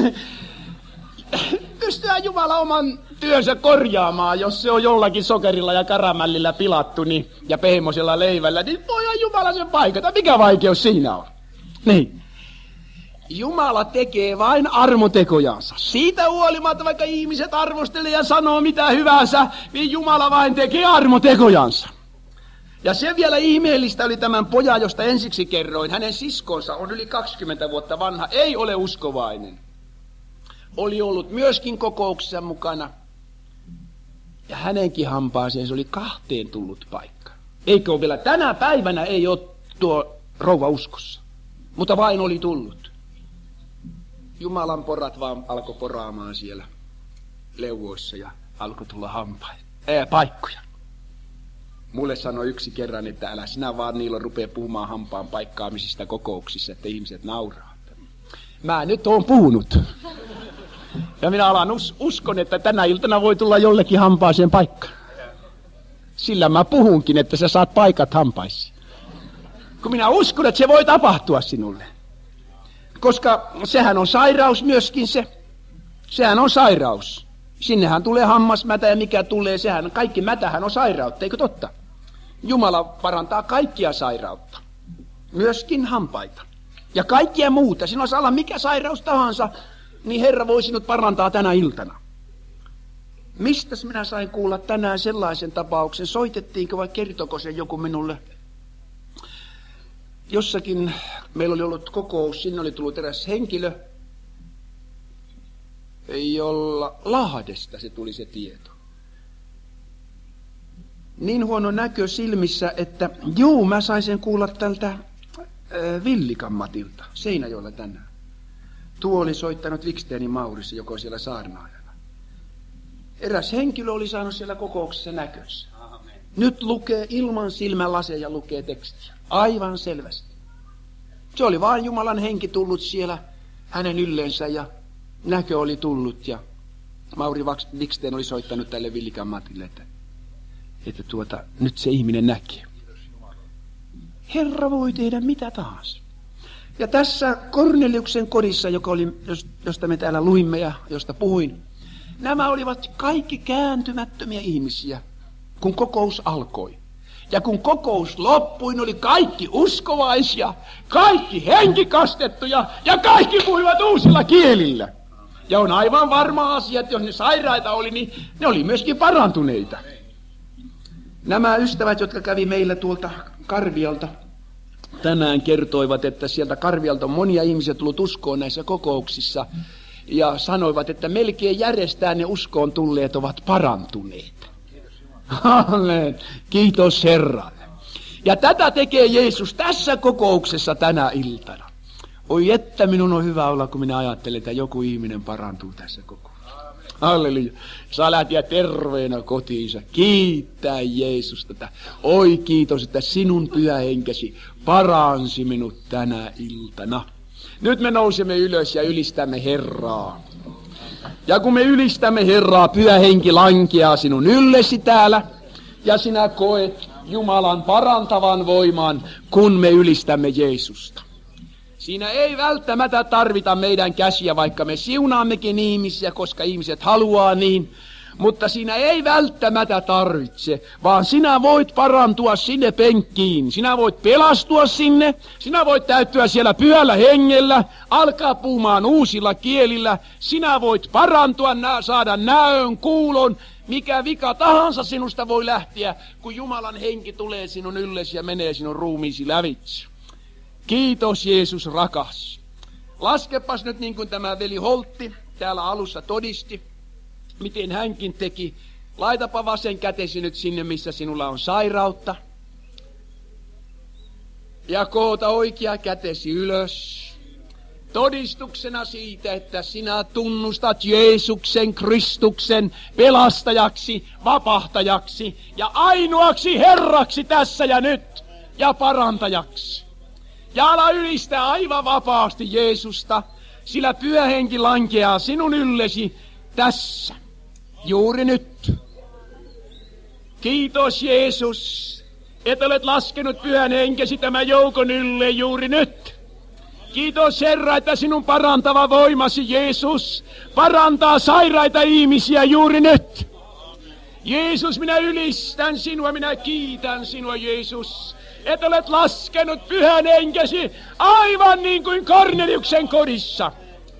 pystyy Jumala oman työnsä korjaamaan, jos se on jollakin sokerilla ja karamällillä pilattu niin, ja pehmosella leivällä, niin voihan Jumala sen paikata. Mikä vaikeus siinä on? Niin. Jumala tekee vain armotekojansa. Siitä huolimatta, vaikka ihmiset arvostelee ja sanoo mitä hyvänsä, niin Jumala vain tekee armotekojansa. Ja se vielä ihmeellistä oli tämän pojan, josta ensiksi kerroin. Hänen siskonsa on yli kaksikymmentä vuotta vanha, ei ole uskovainen. Oli ollut myöskin kokouksessa mukana. Ja hänenkin hampaaseen se oli kahteen tullut paikka. Eikö ole vielä tänä päivänä ei ole tuo rouva uskossa, mutta vain oli tullut. Jumalan porat vaan alkoi poraamaan siellä leuvoissa ja alkoi tulla hampaita, ää, paikkoja. Mulle sanoi yksi kerran, että älä sinä vaan niillä rupea puhumaan hampaan paikkaamisista kokouksissa, että ihmiset nauraa. Mä nyt oon puhunut. Ja minä alan us- uskon, että tänä iltana voi tulla jollekin hampaaseen paikka. Sillä mä puhunkin, että sä saat paikat hampaissa. Kun minä uskon, että se voi tapahtua sinulle. Koska sehän on sairaus myöskin se. Sehän on sairaus. Sinnehän tulee hammasmätä ja mikä tulee, sehän kaikki mätähän on sairautta, eikö totta? Jumala parantaa kaikkia sairautta. Myöskin hampaita. Ja kaikkia muuta. Sinun saa olla mikä sairaus tahansa, niin Herra voi sinut parantaa tänä iltana. Mistäs minä sain kuulla tänään sellaisen tapauksen? Soitettiinko vai kertoko se joku minulle? Jossakin meillä oli ollut kokous, sinne oli tullut eräs henkilö, jolla Lahdesta se tuli se tieto. Niin huono näkö silmissä, että juu, mä sain sen kuulla tältä äh, Villikammatilta, Seinäjoella tänään. Tuo oli soittanut Viksteinin Maurissa, joka on siellä saarnaajana. Eräs henkilö oli saanut siellä kokouksessa näkössä. Amen. Nyt lukee ilman silmälaseja, lukee tekstiä. Aivan selvästi. Se oli vain Jumalan henki tullut siellä hänen yllensä ja näkö oli tullut ja Mauri Viksten oli soittanut tälle Villikammatille, että, että tuota, nyt se ihminen näkee. Herra voi tehdä mitä tahansa. Ja tässä Korneliuksen kodissa, joka oli, josta me täällä luimme ja josta puhuin, nämä olivat kaikki kääntymättömiä ihmisiä, kun kokous alkoi. Ja kun kokous loppui, ne oli kaikki uskovaisia, kaikki henkikastettuja ja kaikki puhuivat uusilla kielillä. Ja on aivan varma asia, että jos ne sairaita oli, niin ne oli myöskin parantuneita. Nämä ystävät, jotka kävi meillä tuolta Karvialta, tänään kertoivat, että sieltä Karvialta on monia ihmisiä tullut uskoon näissä kokouksissa. Ja sanoivat, että melkein järjestään ne uskoon tulleet ovat parantuneet. Amen. Kiitos Herralle. Ja tätä tekee Jeesus tässä kokouksessa tänä iltana. Oi että minun on hyvä olla, kun minä ajattelen, että joku ihminen parantuu tässä kokouksessa. Halleluja. Saa lähteä terveenä kotiinsa. Kiittää Jeesusta. Oi kiitos, että sinun pyhä henkesi paransi minut tänä iltana. Nyt me nousemme ylös ja ylistämme Herraa. Ja kun me ylistämme Herraa, pyhä henki lankeaa sinun yllesi täällä. Ja sinä koet Jumalan parantavan voiman, kun me ylistämme Jeesusta. Siinä ei välttämättä tarvita meidän käsiä, vaikka me siunaammekin ihmisiä, koska ihmiset haluaa niin. Mutta siinä ei välttämättä tarvitse, vaan sinä voit parantua sinne penkkiin. Sinä voit pelastua sinne, sinä voit täyttyä siellä pyhällä hengellä, alkaa puhumaan uusilla kielillä. Sinä voit parantua, saada näön, kuulon, mikä vika tahansa sinusta voi lähteä, kun Jumalan henki tulee sinun yllesi ja menee sinun ruumiisi lävitse. Kiitos Jeesus rakas. Laskepas nyt niin kuin tämä veli Holtti täällä alussa todisti, miten hänkin teki. Laitapa vasen kätesi nyt sinne, missä sinulla on sairautta. Ja koota oikea kätesi ylös. Todistuksena siitä, että sinä tunnustat Jeesuksen Kristuksen pelastajaksi, vapahtajaksi ja ainoaksi Herraksi tässä ja nyt ja parantajaksi. Ja ala ylistää aivan vapaasti Jeesusta, sillä Pyhä Henki lankeaa sinun yllesi tässä, juuri nyt. Kiitos Jeesus, että olet laskenut Pyhän Henkesi tämän joukon ylle juuri nyt. Kiitos Herra, että sinun parantava voimasi Jeesus parantaa sairaita ihmisiä juuri nyt. Jeesus, minä ylistän sinua, minä kiitän sinua Jeesus, että olet laskenut Pyhän Henkesi aivan niin kuin Korneliuksen kodissa.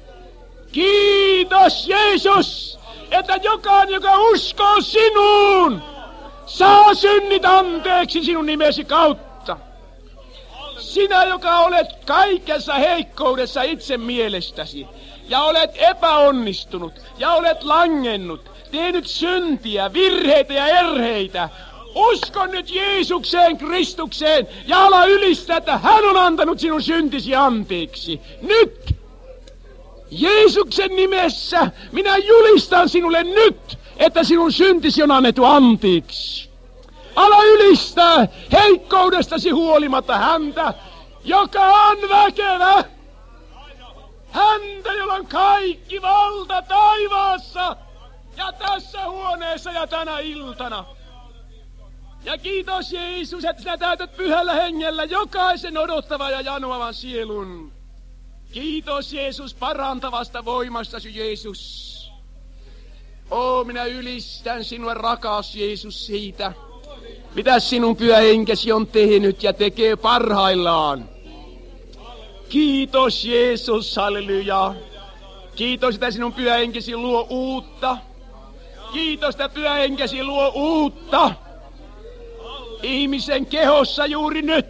Kiitos Jeesus, että jokainen, joka uskoo sinuun, saa synnit anteeksi sinun nimesi kautta. Sinä, joka olet kaikessa heikkoudessa itse mielestäsi, ja olet epäonnistunut, ja olet langennut, tehnyt syntiä, virheitä ja erheitä, usko nyt Jeesukseen, Kristukseen, ja ala ylistää, että hän on antanut sinun syntisi anteeksi. Nyt! Jeesuksen nimessä minä julistan sinulle nyt, että sinun syntisi on annettu anteeksi. Ala ylistää heikkoudestasi huolimatta häntä, joka on väkevä. Häntä, jolla on kaikki valta taivaassa ja tässä huoneessa ja tänä iltana. Ja kiitos Jeesus, että sinä täytät Pyhällä Hengellä jokaisen odottavan ja janoavan sielun. Kiitos Jeesus parantavasta voimastasi Jeesus. O, minä ylistän sinua rakas Jeesus siitä, mitä sinun Pyhä Henkesi on tehnyt ja tekee parhaillaan. Kiitos Jeesus, halleluja. Kiitos, että sinun Pyhä Henkesi luo uutta. Kiitos, että Pyhä Henkesi luo uutta ihmisen kehossa juuri nyt.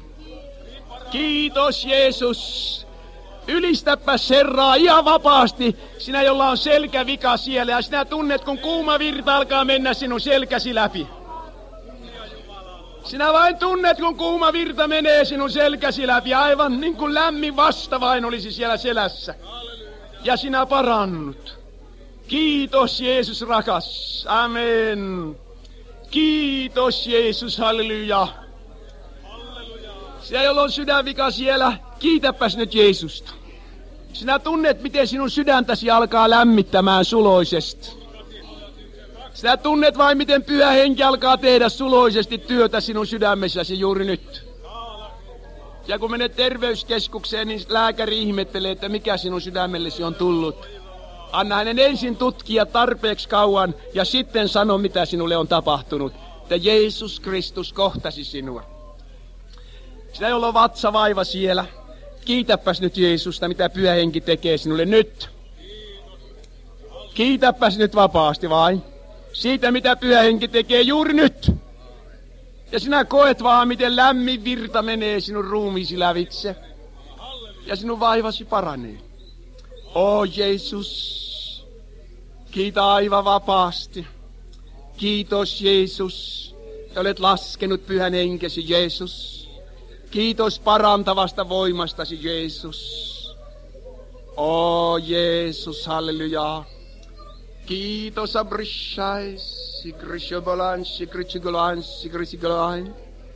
Kiitos Jeesus. Ylistäpä Herraa ihan vapaasti, sinä jolla on selkävika siellä, ja sinä tunnet, kun kuuma virta alkaa mennä sinun selkäsi läpi. Sinä vain tunnet, kun kuuma virta menee sinun selkäsi läpi, aivan niin kuin lämmin vastavain olisi siellä selässä. Ja sinä parannut. Kiitos Jeesus rakas. Amen. Kiitos Jeesus, halleluja. Sinä, jolla on sydänvika siellä, kiitäpäs nyt Jeesusta. Sinä tunnet, miten sinun sydäntäsi alkaa lämmittämään suloisesti. Sinä tunnet vain, miten Pyhä Henki alkaa tehdä suloisesti työtä sinun sydämessäsi juuri nyt. Ja kun menet terveyskeskukseen, niin lääkäri ihmettelee, että mikä sinun sydämellesi on tullut. Anna hänen ensin tutkia tarpeeksi kauan ja sitten sano, mitä sinulle on tapahtunut. Että Jeesus Kristus kohtasi sinua. Sinä, jolla on vatsavaiva siellä, kiitäpäs nyt Jeesusta, mitä Pyhä Henki tekee sinulle nyt. Kiitäpäs nyt vapaasti vain. Siitä, mitä Pyhä Henki tekee juuri nyt. Ja sinä koet vaan, miten lämmin virta menee sinun ruumiisi lävitse. Ja sinun vaivasi paranee. O Jeesus, kiitä aivan vapaasti. Kiitos Jeesus, että olet laskenut Pyhän Henkesi Jeesus. Kiitos parantavasta voimastasi Jeesus. O Jeesus, halleluja. Kiitos abrishais, sikrishobolan, sikrichigolain, sikrichigolain.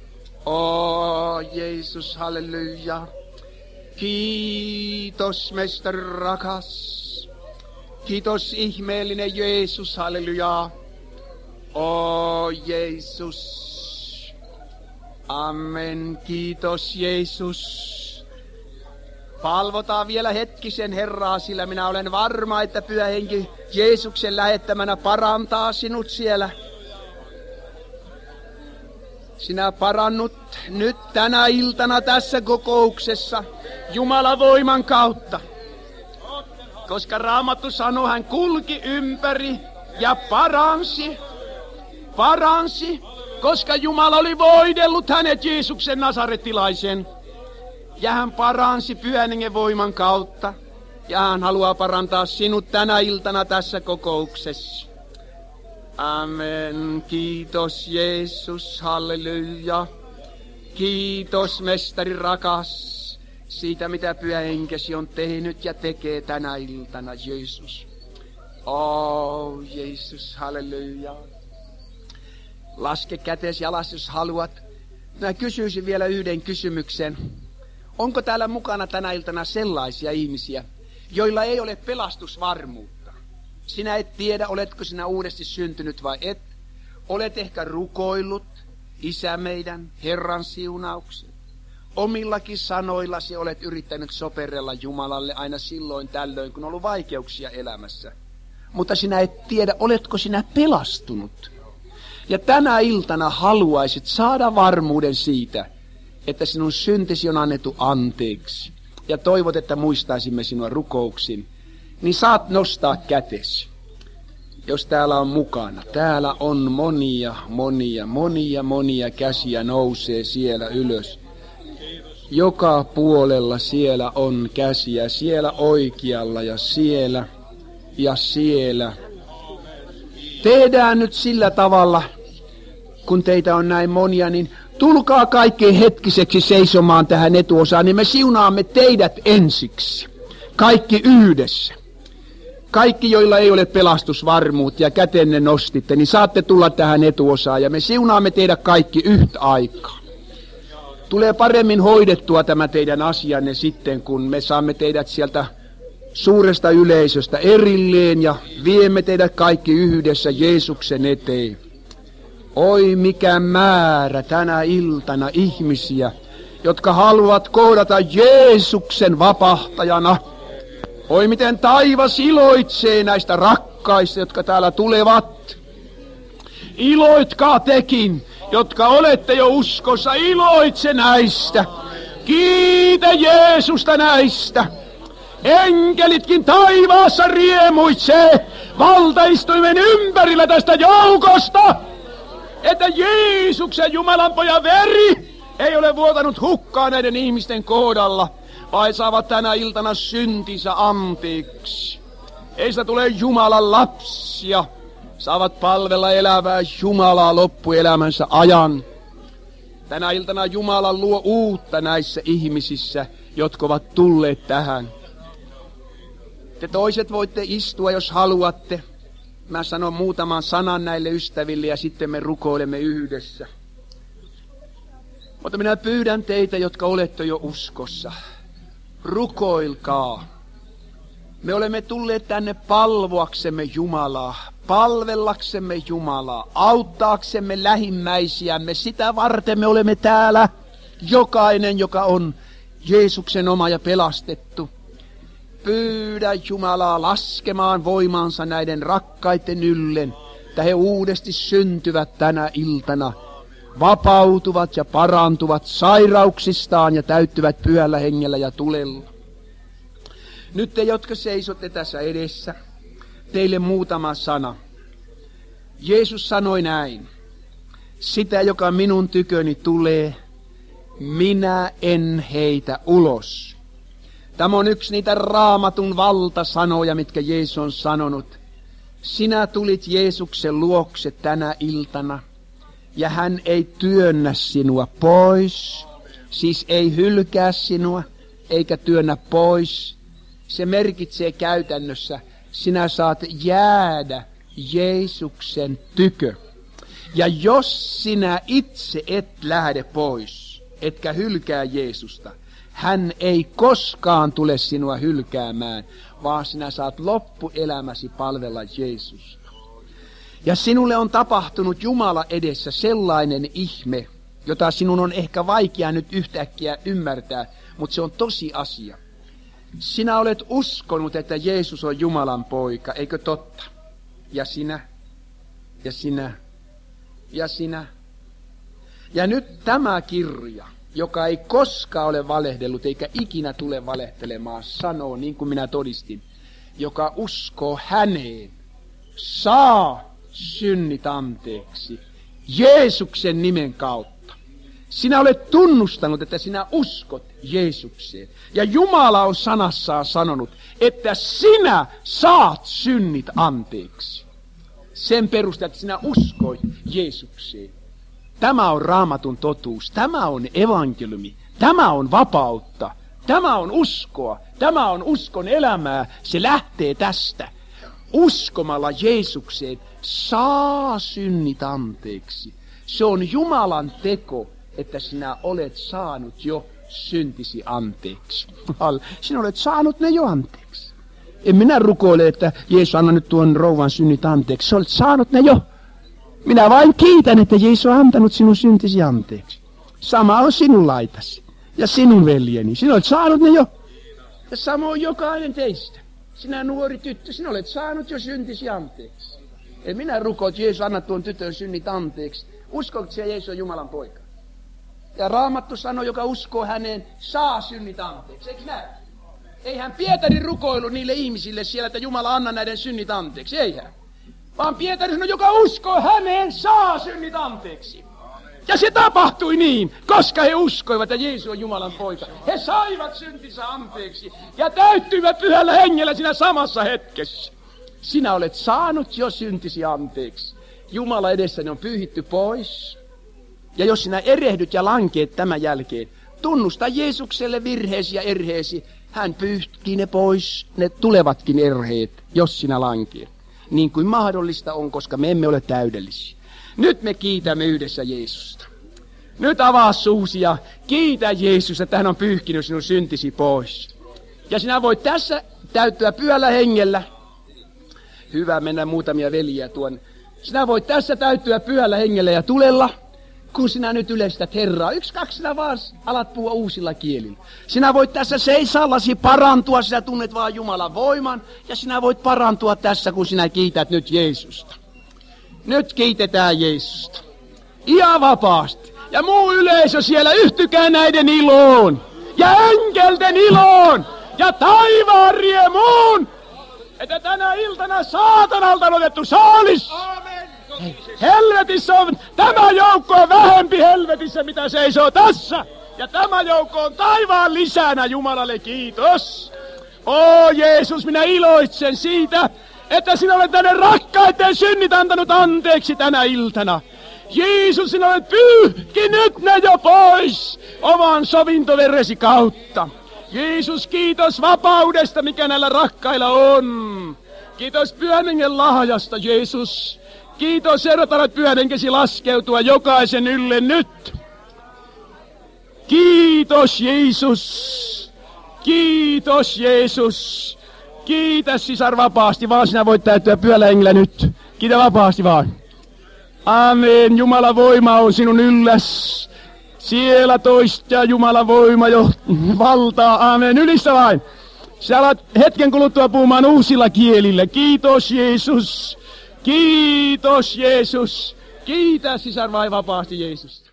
O Jeesus, halleluja. Kiitos mestari rakas. Kiitos ihmeellinen Jeesus, halleluja. O Jeesus. Amen. Kiitos Jeesus. Palvotaan vielä hetkisen Herraa, sillä minä olen varma, että Pyhä Henki Jeesuksen lähettämänä parantaa sinut siellä. Sinä parannut nyt tänä iltana tässä kokouksessa Jumalan voiman kautta. Koska Raamattu sanoo, hän kulki ympäri ja paransi, paransi, koska Jumala oli voidellut hänet Jeesuksen nasarettilaisen. Ja hän paransi Pyhän Hengen voiman kautta. Ja hän haluaa parantaa sinut tänä iltana tässä kokouksessa. Amen. Kiitos Jeesus, halleluja. Kiitos mestari rakas siitä, mitä Pyhä Henkesi on tehnyt ja tekee tänä iltana, Jeesus. Oh, Jeesus, halleluja. Laske kätesi alas, jos haluat. Mä kysyisin vielä yhden kysymyksen. Onko täällä mukana tänä iltana sellaisia ihmisiä, joilla ei ole pelastusvarmuutta? Sinä et tiedä, oletko sinä uudesti syntynyt vai et. Olet ehkä rukoillut, Isä meidän, Herran siunauksen. Omillakin sanoillasi olet yrittänyt soperella Jumalalle aina silloin tällöin, kun on ollut vaikeuksia elämässä. Mutta sinä et tiedä, oletko sinä pelastunut. Ja tänä iltana haluaisit saada varmuuden siitä, että sinun syntisi on annettu anteeksi. Ja toivot, että muistaisimme sinua rukouksin. Niin saat nostaa kätesi, jos täällä on mukana. Täällä on monia, monia, monia, monia käsiä nousee siellä ylös. Joka puolella siellä on käsiä, siellä oikealla ja siellä ja siellä. Tehdään nyt sillä tavalla, kun teitä on näin monia, niin tulkaa kaikkein hetkiseksi seisomaan tähän etuosaan, niin me siunaamme teidät ensiksi. Kaikki yhdessä. Kaikki, joilla ei ole pelastusvarmuutta ja kätenne nostitte, niin saatte tulla tähän etuosaan ja me siunaamme teidät kaikki yhtä aikaa. Tulee paremmin hoidettua tämä teidän asianne sitten, kun me saamme teidät sieltä suuresta yleisöstä erilleen ja viemme teidät kaikki yhdessä Jeesuksen eteen. Oi mikä määrä tänä iltana ihmisiä, jotka haluavat kohdata Jeesuksen vapahtajana. Oi miten taivas iloitsee näistä rakkaista, jotka täällä tulevat. Iloitkaa tekin, jotka olette jo uskossa, iloitse näistä. Kiitä Jeesusta näistä. Enkelitkin taivaassa riemuitsee valtaistuimen ympärillä tästä joukosta, että Jeesuksen Jumalan pojan veri ei ole vuotanut hukkaan näiden ihmisten kohdalla, vai saavat tänä iltana syntinsä anteeksi. Heistä tulee Jumalan lapsia, saavat palvella elävää Jumalaa loppuelämänsä ajan. Tänä iltana Jumala luo uutta näissä ihmisissä, jotka ovat tulleet tähän. Te toiset voitte istua, jos haluatte. Mä sanon muutaman sanan näille ystäville ja sitten me rukoilemme yhdessä. Mutta minä pyydän teitä, jotka olette jo uskossa. Rukoilkaa. Me olemme tulleet tänne palvoaksemme Jumalaa, palvellaksemme Jumalaa, auttaaksemme lähimmäisiämme. Sitä varten me olemme täällä, jokainen, joka on Jeesuksen oma ja pelastettu. Pyydä Jumalaa laskemaan voimansa näiden rakkaiden yllen, että he uudesti syntyvät tänä iltana, vapautuvat ja parantuvat sairauksistaan ja täyttyvät Pyhällä Hengellä ja tulella. Nyt te, jotka seisotte tässä edessä, teille muutama sana. Jeesus sanoi näin: sitä, joka minun tyköni tulee, minä en heitä ulos. Tämä on yksi niitä Raamatun valtasanoja, mitkä Jeesus on sanonut. Sinä tulit Jeesuksen luokse tänä iltana, ja hän ei työnnä sinua pois, siis ei hylkää sinua, eikä työnnä pois. Se merkitsee käytännössä, sinä saat jäädä Jeesuksen tykö. Ja jos sinä itse et lähde pois, etkä hylkää Jeesusta, hän ei koskaan tule sinua hylkäämään, vaan sinä saat loppuelämäsi palvella Jeesusta. Ja sinulle on tapahtunut Jumala edessä sellainen ihme, jota sinun on ehkä vaikea nyt yhtäkkiä ymmärtää, mutta se on tosi asia. Sinä olet uskonut, että Jeesus on Jumalan poika, eikö totta? Ja sinä, ja sinä, ja sinä. Ja nyt tämä kirja, joka ei koskaan ole valehdellut eikä ikinä tule valehtelemaan, sanoo niin kuin minä todistin, joka uskoo häneen, saa synnit anteeksi Jeesuksen nimen kautta. Sinä olet tunnustanut, että sinä uskot Jeesukseen. Ja Jumala on sanassaan sanonut, että sinä saat synnit anteeksi. Sen perusteella, että sinä uskoit Jeesukseen. Tämä on Raamatun totuus. Tämä on evankeliumi. Tämä on vapautta. Tämä on uskoa. Tämä on uskon elämää. Se lähtee tästä. Uskomalla Jeesukseen saa synnit anteeksi. Se on Jumalan teko, että sinä olet saanut jo syntisi anteeksi. Sinä olet saanut ne jo anteeksi. En minä rukoile, että Jeesus anna nyt tuon rouvan synnit anteeksi. Sä olet saanut ne jo. Minä vain kiitän, että Jeesus on antanut sinun syntisi anteeksi. Sama on sinun laitasi ja sinun veljeni. Sinä olet saanut ne jo. Ja samoin jokainen teistä. Sinä nuori tyttö, sinä olet saanut jo syntisi anteeksi. En minä rukoile, että Jeesus anna tuon tytön synnit anteeksi. Uskotko, että Jeesus on Jumalan poika? Ja Raamattu sanoo, joka uskoo häneen, saa synnit anteeksi. Eikö näin? Eihän Pietari rukoilu niille ihmisille siellä, että Jumala anna näiden synnit anteeksi. Eihän. Vaan Pietari sanoi, joka uskoo häneen, saa synnit anteeksi. Ja se tapahtui niin, koska he uskoivat, että Jeesus on Jumalan poika. He saivat syntinsä anteeksi ja täyttyivät pyhällä hengellä siinä samassa hetkessä. Sinä olet saanut jo syntisi anteeksi. Jumala edessäni on pyyhitty pois. Ja jos sinä erehdyt ja lankeet tämän jälkeen, tunnusta Jeesukselle virheesi ja erheesi. Hän pyyhkii ne pois, ne tulevatkin erheet, jos sinä lankeet. Niin kuin mahdollista on, koska me emme ole täydellisiä. Nyt me kiitämme yhdessä Jeesusta. Nyt avaa suusi ja kiitä Jeesus, että hän on pyyhkinyt sinun syntisi pois. Ja sinä voit tässä täyttyä pyhällä hengellä. Hyvä, mennä muutamia veljiä tuon. Sinä voit tässä täyttyä pyhällä hengellä ja tulella, kun sinä nyt yleistät Herraa. Yksi, kaksi, sinä vaan alat puhua uusilla kielillä. Sinä voit tässä seisallasi parantua, sinä tunnet vaan Jumalan voiman. Ja sinä voit parantua tässä, kun sinä kiität nyt Jeesusta. Nyt kiitetään Jeesusta. Ihan vapaasti. Ja muu yleisö siellä, yhtykää näiden iloon. Ja enkelten iloon. Ja taivaan riemuun. Että tänä iltana saatanalta on otettu saalis. Amen. Helvetissä on, tämä joukko on vähempi helvetissä, mitä seisoo tässä. Ja tämä joukko on taivaan lisänä, Jumalalle kiitos. O Jeesus, minä iloitsen siitä, että sinä olet tänne rakkaiden synnit antanut anteeksi tänä iltana. Jeesus, sinä olet pyyhkinyt ne jo pois oman sovintoveresi kautta. Jeesus, kiitos vapaudesta, mikä näillä rakkailla on. Kiitos Pyhän Hengen lahjasta, Jeesus. Kiitos, Herra, että Pyhän Henkesi laskeutua jokaisen ylle nyt. Kiitos, Jeesus. Kiitos, Jeesus. Kiitä, sisar, vapaasti, vaan sinä voit täyttyä Pyhällä Hengellä nyt. Kiitä vapaasti vaan. Amen. Jumalan voima on sinun ylläs. Siellä toista Jumalan voima jo valtaa. Amen. Ylistä vain. Sä alat hetken kuluttua puhumaan uusilla kielillä. Kiitos, Jeesus. Kiitos, Jeesus. Kiitä, sisar, vai vapaasti Jeesusta.